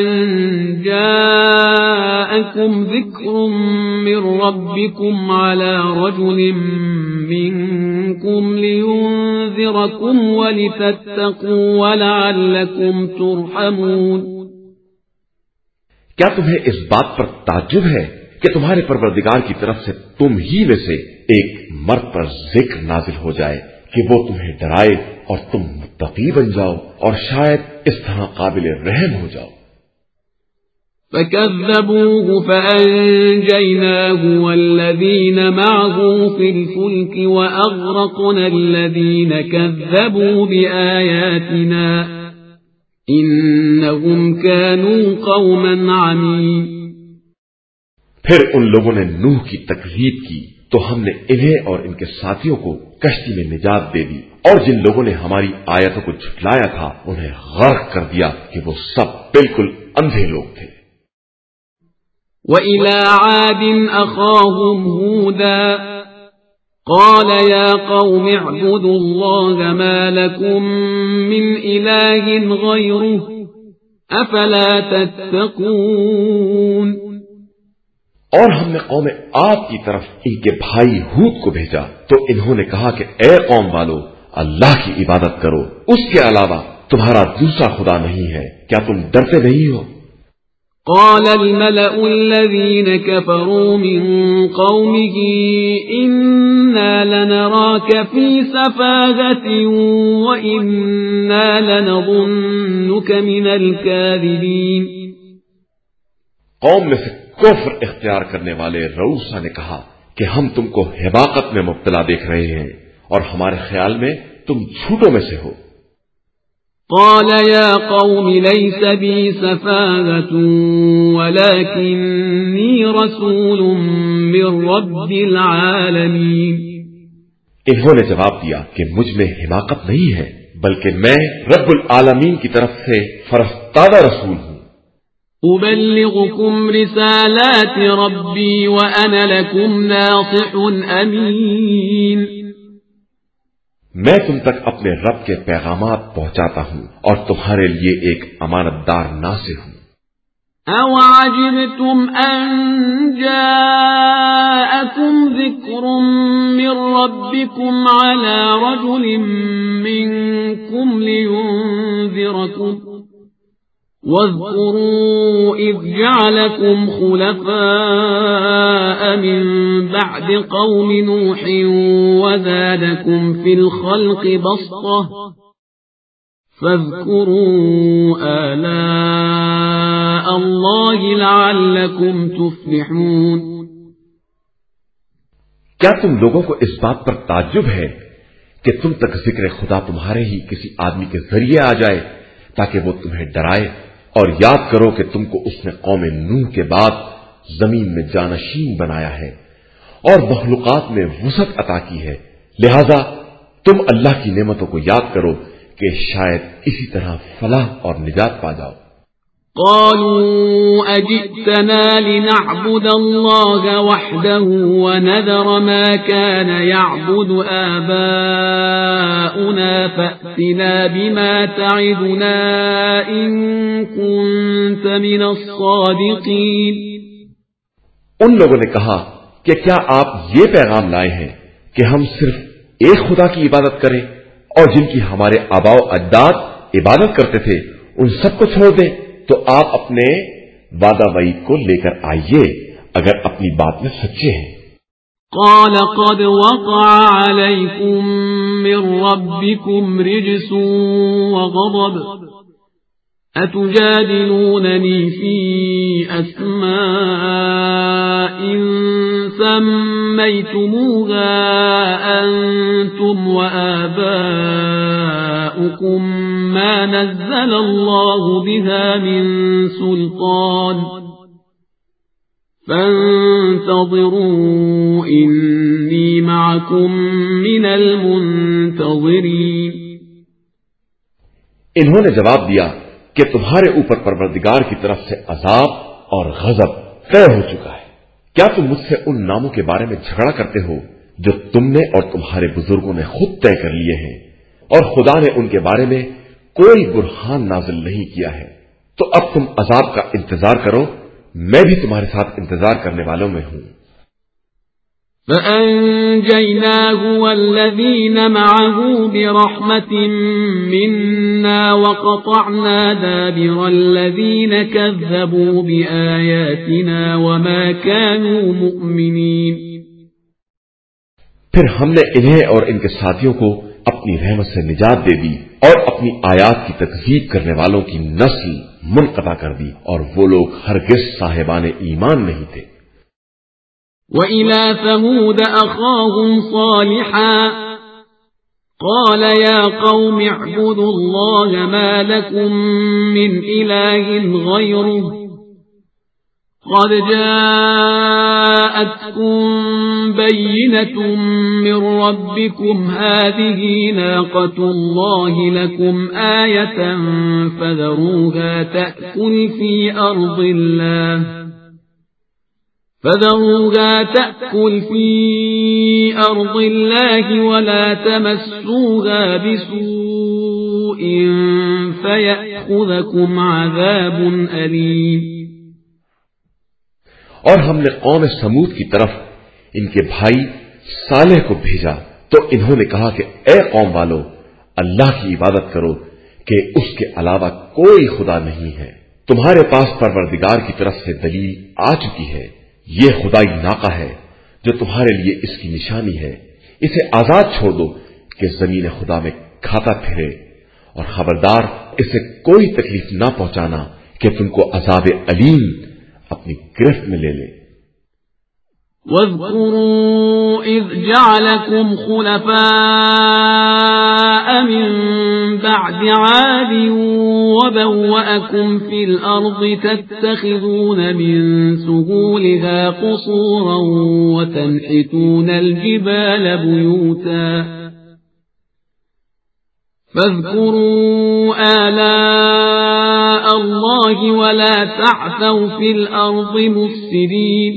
جَاءَكُمْ ذِكْرٌ مِّن رَّبِّكُمْ عَلَى رَجُلٍ مِّنكُمْ لِيُنذِرَكُمْ وَلِتَتَّقُوا وَلَعَلَّكُمْ تُرْحَمُونَ. کیا تمہیں اس بات پر تعجب ہے کہ تمہارے پروردگار کی طرف سے تم ہی میں سے ایک مرد پر ذکر نازل ہو جائے کہ وہ تمہیں ڈرائے اور تم متقی بن جاؤ اور شاید اس طرح قابل رحم ہو جاؤ. فَكَذَّبُوهُ فَأَنجَيْنَاهُ وَالَّذِينَ مَعَهُ فِي الْفُلْكِ وَأَغْرَقْنَا الَّذِينَ كَذَّبُوا بِآيَاتِنَا إِنَّهُمْ كَانُوا قَوْمًا عَمِينَ. پھر ان لوگوں نے نوح کی تکذیب کی تو ہم نے انہیں اور ان کے ساتھیوں کو کشتی میں نجات دے دی اور جن لوگوں نے ہماری آیتوں کو جھٹلایا تھا انہیں غرق کر دیا کہ وہ سب बिल्कुल अंधे लोग थे। وَإِلَى عَادٍ أَخَاهُمْ هُودًا قَالَ يَا قَوْمِ اعْبُدُوا اللَّهَ مَا لَكُمْ مِنْ إِلَٰهٍ غَيْرُهُ أَفَلَا تَتَّقُونَ۔ اور ہم نے قوم عاد کی طرف ان کے بھائی ہود کو بھیجا تو انہوں نے کہا کہ اے قوم والو، اللہ کی عبادت کرو، اس کے علاوہ تمہارا دوسرا خدا نہیں ہے، کیا تم ڈرتے نہیں ہو؟ قال الملأ الذين كفروا من قومه إنا لنراك في سفاهة وإنا لنظنك من الكاذبين۔ قوم میں سے کفر اختیار کرنے والے روسا نے کہا کہ ہم تم کو حماقت میں مبتلا دیکھ رہے ہیں اور ہمارے خیال میں تم جھوٹوں میں سے ہو۔ قال يا قوم ليس بي سفاهة ولكني رسول من رب العالمين۔ انہوں نے جواب دیا کہ مجھ میں حماقت نہیں ہے، بلکہ میں رب العالمین کی طرف سے فرستادہ رسول ہوں۔ أبلغكم رسالات ربي وأنا لكم ناصح أمين۔ میں تم تک اپنے رب کے پیغامات پہنچاتا ہوں اور تمہارے لیے ایک امانت دار ناصح ہوں۔ أَوَعَجِبْتُمْ أَنْ جَاءَكُمْ ذِكْرٌ مِّن رَّبِّكُمْ عَلَى رَجُلٍ مِّنكُمْ لِيُنذِرَكُمْ واذكروا إذ جعلكم خلفاء من بعد قوم نوح وزادكم في الخلق بسطة فاذكروا آلاء الله لعلكم تفلحون۔ کیا تم لوگوں کو اس بات پر تعجب ہے کہ تم تک ذکر خدا تمہارے ہی کسی آدمی کے ذریعے آ جائے تاکہ وہ تمہیں ڈرائے، اور یاد کرو کہ تم کو اس نے قوم نوح کے بعد زمین میں جانشین بنایا ہے اور مخلوقات میں وسعت عطا کی ہے، لہذا تم اللہ کی نعمتوں کو یاد کرو کہ شاید اسی طرح فلاح اور نجات پا جاؤ۔ قالوا أجئتنا لنعبد الله وحده ونذر ما كان يعبد آباؤنا فأتنا بما تعدنا إن كنت من الصادقين۔ ان لوگوں نے کہا کہ کیا آپ یہ پیغام لائے ہیں کہ ہم صرف ایک خدا کی عبادت کریں اور جن کی ہمارے آباء و اجداد عبادت کرتے تھے ان سب کو چھوڑ دیں؟ تو آپ اپنے وعدہ وعید کو لے کر آئیے اگر اپنی بات میں سچے ہیں۔ قال قد وقع عليكم من ربكم رجس وغضب أتجادلونني في أسماء سميتموها أنتم وآباؤكم ما نزل الله بها من سلطان فانتظروا إني معكم من المنتظرين۔ انہوں نے جواب دیا کہ تمہارے اوپر پروردگار کی طرف سے عذاب اور غضب طے ہو چکا ہے، کیا تم مجھ سے ان ناموں کے بارے میں جھگڑا کرتے ہو جو تم نے اور تمہارے بزرگوں نے خود طے کر لیے ہیں، اور خدا نے ان کے بارے میں کوئی برہان نازل نہیں کیا ہے؟ تو اب تم عذاب کا انتظار کرو، میں بھی تمہارے ساتھ انتظار کرنے والوں میں ہوں۔ فأنجيناه والذين معه برحمة منا وقطعنا دابر الذين كذبوا بآياتنا وما كانوا مؤمنين۔ پھر ہم نے انہیں اور ان کے ساتھیوں کو اپنی رحمت سے نجات دے دی اور اپنی آیات کی تکذیب کرنے والوں کی نسل منقطع کر دی، اور وہ لوگ ہرگز صاحبان ایمان نہیں تھے۔ وَإِلَى ثَمُودَ أَخَاهُمْ صَالِحًا قَالَ يَا قَوْمِ اعْبُدُوا اللَّهَ مَا لَكُمْ مِنْ إِلَٰهٍ غَيْرُهُ قد جاءتكم بينة من ربكم هذه ناقة الله لكم آية فذروها تأكل في أرض الله فذروها تأكل في أرض الله ولا تمسوها بسوء فيأخذكم عذاب أليم۔ اور ہم نے قوم سمود کی طرف ان کے بھائی صالح کو بھیجا تو انہوں نے کہا کہ اے قوم والو، اللہ کی عبادت کرو کہ اس کے علاوہ کوئی خدا نہیں ہے۔ تمہارے پاس پروردگار کی طرف سے دلیل آ چکی ہے، یہ خدائی ناقہ ہے جو تمہارے لیے اس کی نشانی ہے، اسے آزاد چھوڑ دو کہ زمین خدا میں کھاتا پھرے، اور خبردار اسے کوئی تکلیف نہ پہنچانا کہ تم کو عذاب علیم اپنی گرفت میں لے لے۔ وَاذْكُرُوا إِذْ جَعَلَكُمْ خُلَفَاءَ مِنْ بَعْدِ عَادٍ وَبَوَّأَكُمْ فِي الْأَرْضِ تَتَّخِذُونَ مِنْ سُهُولِهَا قُصُورًا وَتَنْحِتُونَ الْجِبَالَ بُيُوتًا فاذكروا آلاء الله ولا تعثوا في الأرض مفسدين۔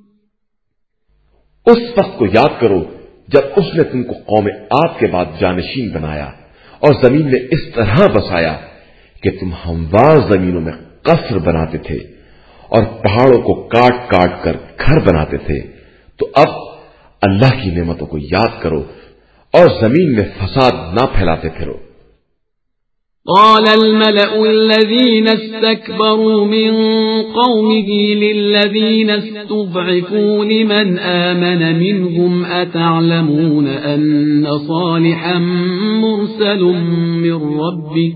اس وقت کو یاد کرو جب اس نے تم کو قوم عاد کے بعد جانشین بنایا اور زمین میں اس طرح بسایا کہ تم ہموار زمینوں میں قصر بناتے تھے اور پہاڑوں کو کاٹ کاٹ کر گھر بناتے تھے، تو اب اللہ کی نعمتوں کو یاد کرو اور زمین میں فساد نہ پھیلاتے پھرو۔ قال الملأ الذين استكبروا من قومه للذين استضعفوا لمن آمن منهم أتعلمون أن صالحا مرسل من ربه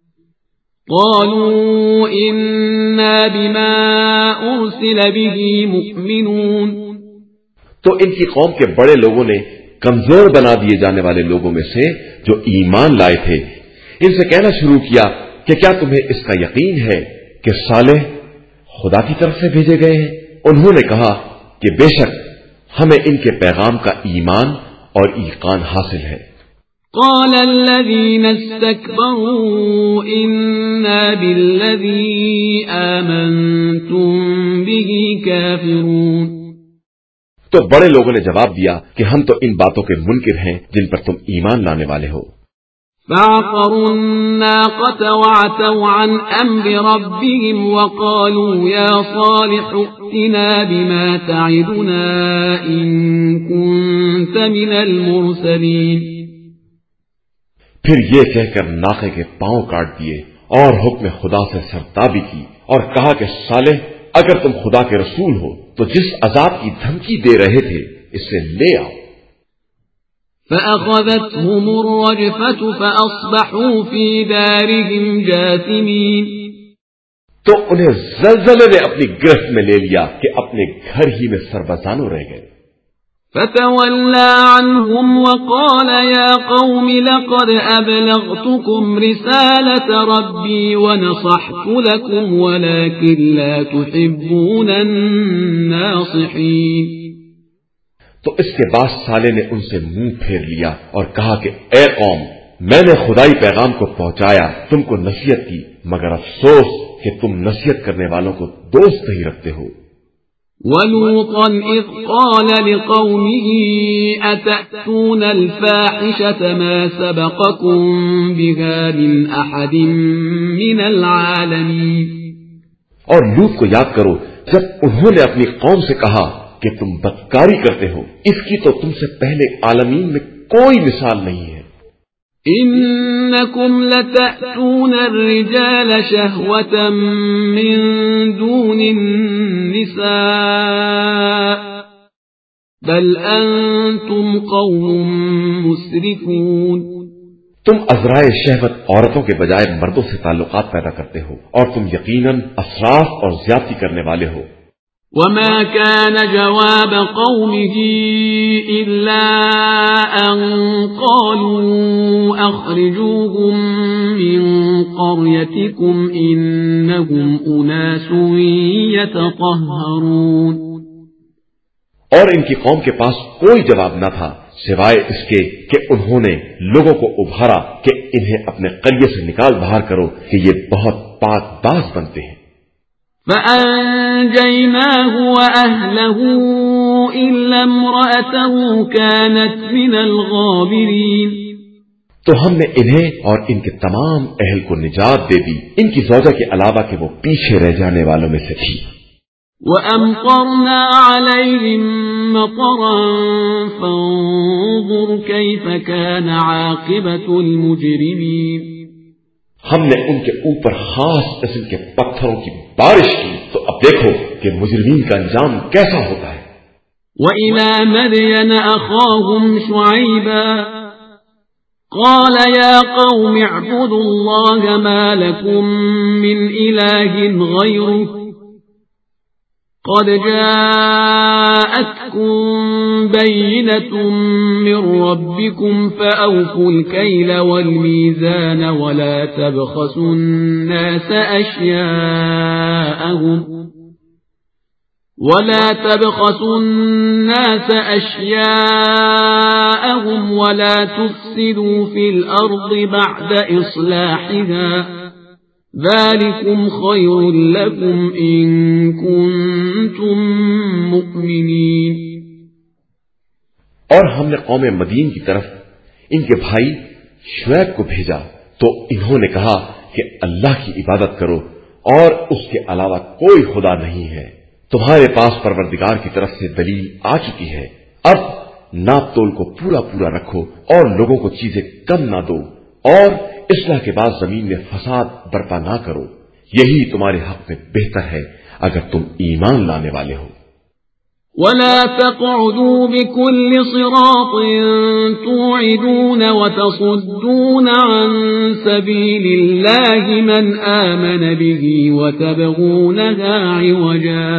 قالوا إنا بما أرسل به مؤمنون۔ تو ان کی قوم کے بڑے لوگوں نے کمزور بنا دیے جانے والے لوگوں میں سے جو ایمان لائے تھے ان سے کہنا شروع کیا کہ کیا تمہیں اس کا یقین ہے کہ صالح خدا کی طرف سے بھیجے گئے ہیں؟ انہوں نے کہا کہ بے شک ہمیں ان کے پیغام کا ایمان اور ایقان حاصل ہے۔ قال الذين استكبروا إنا بالذي آمنتم به كافرون۔ تو بڑے لوگوں نے جواب دیا کہ ہم تو ان باتوں کے منکر ہیں جن پر تم ایمان لانے والے ہو۔ فعقروا الناقة وعتوا عن أمر ربهم وقالوا يا صالح ائتنا بما تعدنا إن كنت من المرسلين۔ پھر یہ کہہ کر ناقے کے پاؤں کاٹ دیے اور حکم خدا سے سرتابی کی اور کہا کہ صالح اگر تم خدا کے رسول ہو تو جس عذاب کی دھمکی دے رہے تھے اسے لے آؤ۔ فأخذتهم الرجفة فأصبحوا في دارهم جاثمين۔ تو انہیں زلزلے نے اپنی گرفت میں لے لیا کہ اپنے گھر ہی میں سربسانو رہ گئے۔ فتولى عنهم وقال يا قوم لقد أبلغتكم رسالة ربي ونصحت لكم ولكن لا تحبون الناصحين۔ تو اس کے بعد صالح نے ان سے منہ پھیر لیا اور کہا کہ اے قوم، میں نے خدائی پیغام کو پہنچایا، تم کو نصیحت کی، مگر افسوس کہ تم نصیحت کرنے والوں کو دوست نہیں رکھتے ہو۔ وَلُوطًا إِذْ قَالَ لِقَوْمِهِ أَتَأْتُونَ الْفَاحِشَةَ مَا سَبَقَكُمْ بِهَا مِنْ أَحَدٍ مِنَ الْعَالَمِينَ۔ اور لوط کو یاد کرو جب انہوں نے اپنی قوم سے کہا کہ تم بدکاری کرتے ہو، اس کی تو تم سے پہلے عالمین میں کوئی مثال نہیں ہے۔ إنكم لتأتون الرجال شهوة من دون النساء بل أنتم قوم مسرفون۔ تم ازرائے شہوت عورتوں کے بجائے مردوں سے تعلقات پیدا کرتے ہو اور تم یقیناً اسراف اور زیادتی کرنے والے ہو۔ وما كان جواب قومه إلا أن قالوا أخرجوهم من قريتكم إنهم أناس يتطهرون. اور ان کی قوم کے پاس کوئی جواب نہ تھا سوائے اس کے کہ انہوں نے لوگوں کو ابھارا کہ انہیں اپنے قریے سے نکال باہر کرو کہ یہ بہت پاک باز بنتے ہیں. فأنجيناه وأهله إلا امرأته كانت من الغابرين. تو ہم نے انہیں اور ان کے تمام اہل کو نجات دے دی ان کی زوجہ کے علاوہ کہ وہ پیچھے رہ جانے والوں میں سے تھی. وَأَمْطَرْنَا عَلَيْهِمْ مَطَرًا فَانظُرْ كَيْفَ كَانَ عَاقِبَةُ الْمُجْرِمِينَ. ہم نے ان کے اوپر خاص قسم کے پتھروں کی بارش کی تو اب دیکھو کہ مجرمین کا انجام کیسا ہوتا ہے. وَإِلَى مَدْيَنَ أَخَاهُمْ شُعَيْبًا قَالَ يَا قَوْمِ اعْبُدُوا اللَّهَ مَا لَكُمْ مِنْ إِلَٰهٍ غَيْرُهُ قد جاءتكم بينة من ربكم فأوفوا الكيل والميزان ولا تبخسوا الناس أشياءهم ولا تبخسوا الناس أشياءهم ولا تفسدوا في الأرض بعد إصلاحها ذلكم خير لكم إن كنتم مؤمنين. اور ہم نے قوم مدین کی طرف ان کے بھائی شعیب کو بھیجا تو انہوں نے کہا کہ اللہ کی عبادت کرو اور اس کے علاوہ کوئی خدا نہیں ہے. تمہارے پاس پروردگار کی طرف سے دلیل آ چکی ہے. اب ناپ تول کو پورا پورا رکھو اور لوگوں کو چیزیں کم نہ دو اور اصلاح کے بعد زمین میں فساد برپا نہ کرو. یہی تمہارے حق میں بہتر ہے اگر تم ایمان لانے والے ہو. ولا تقعدوا بكل صراط توعدون وتصدون عن سبيل الله من آمن به وتبغونها عوجا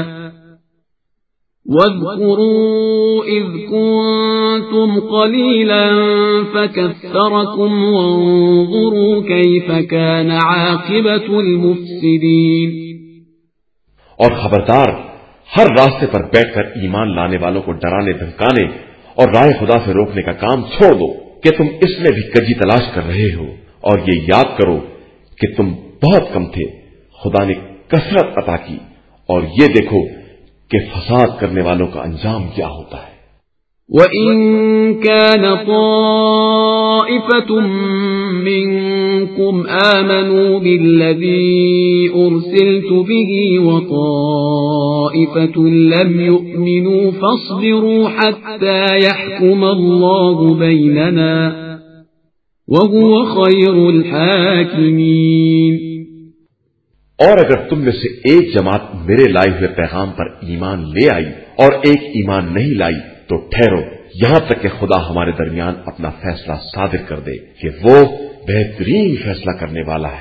واذكروا إذ كنتم قليلا فكثركم وانظروا كيف كان عاقبة المفسدين. اور خبردار ہر راستے پر بیٹھ کر ایمان لانے والوں کو ڈرانے دھمکانے اور رائے خدا سے روکنے کا کام چھوڑ دو کہ تم اس میں بھی کجی تلاش کر رہے ہو اور یہ یاد کرو کہ تم بہت کم تھے خدا نے کثرت عطا کی اور یہ دیکھو کہ فساد کرنے والوں کا انجام کیا ہوتا ہے. وَإِن كَانَ طَائِفَةٌ مِّنكُمْ آمَنُوا بِالَّذِي أُرْسِلْتُ بِهِ وَطَائِفَةٌ لَّمْ يُؤْمِنُوا فَاصْبِرُوا حَتَّى يَحْكُمَ اللَّهُ بَيْنَنَا وَهُوَ خَيْرُ الْحَاكِمِينَ. اور اگر تم میں سے ایک جماعت میرے لائے ہوئے پیغام پر ایمان لے آئی اور ایک ایمان نہیں لائی تو ٹھہرو یہاں تک کہ خدا ہمارے درمیان اپنا فیصلہ صادر کر دے کہ وہ بہترین فیصلہ کرنے والا ہے.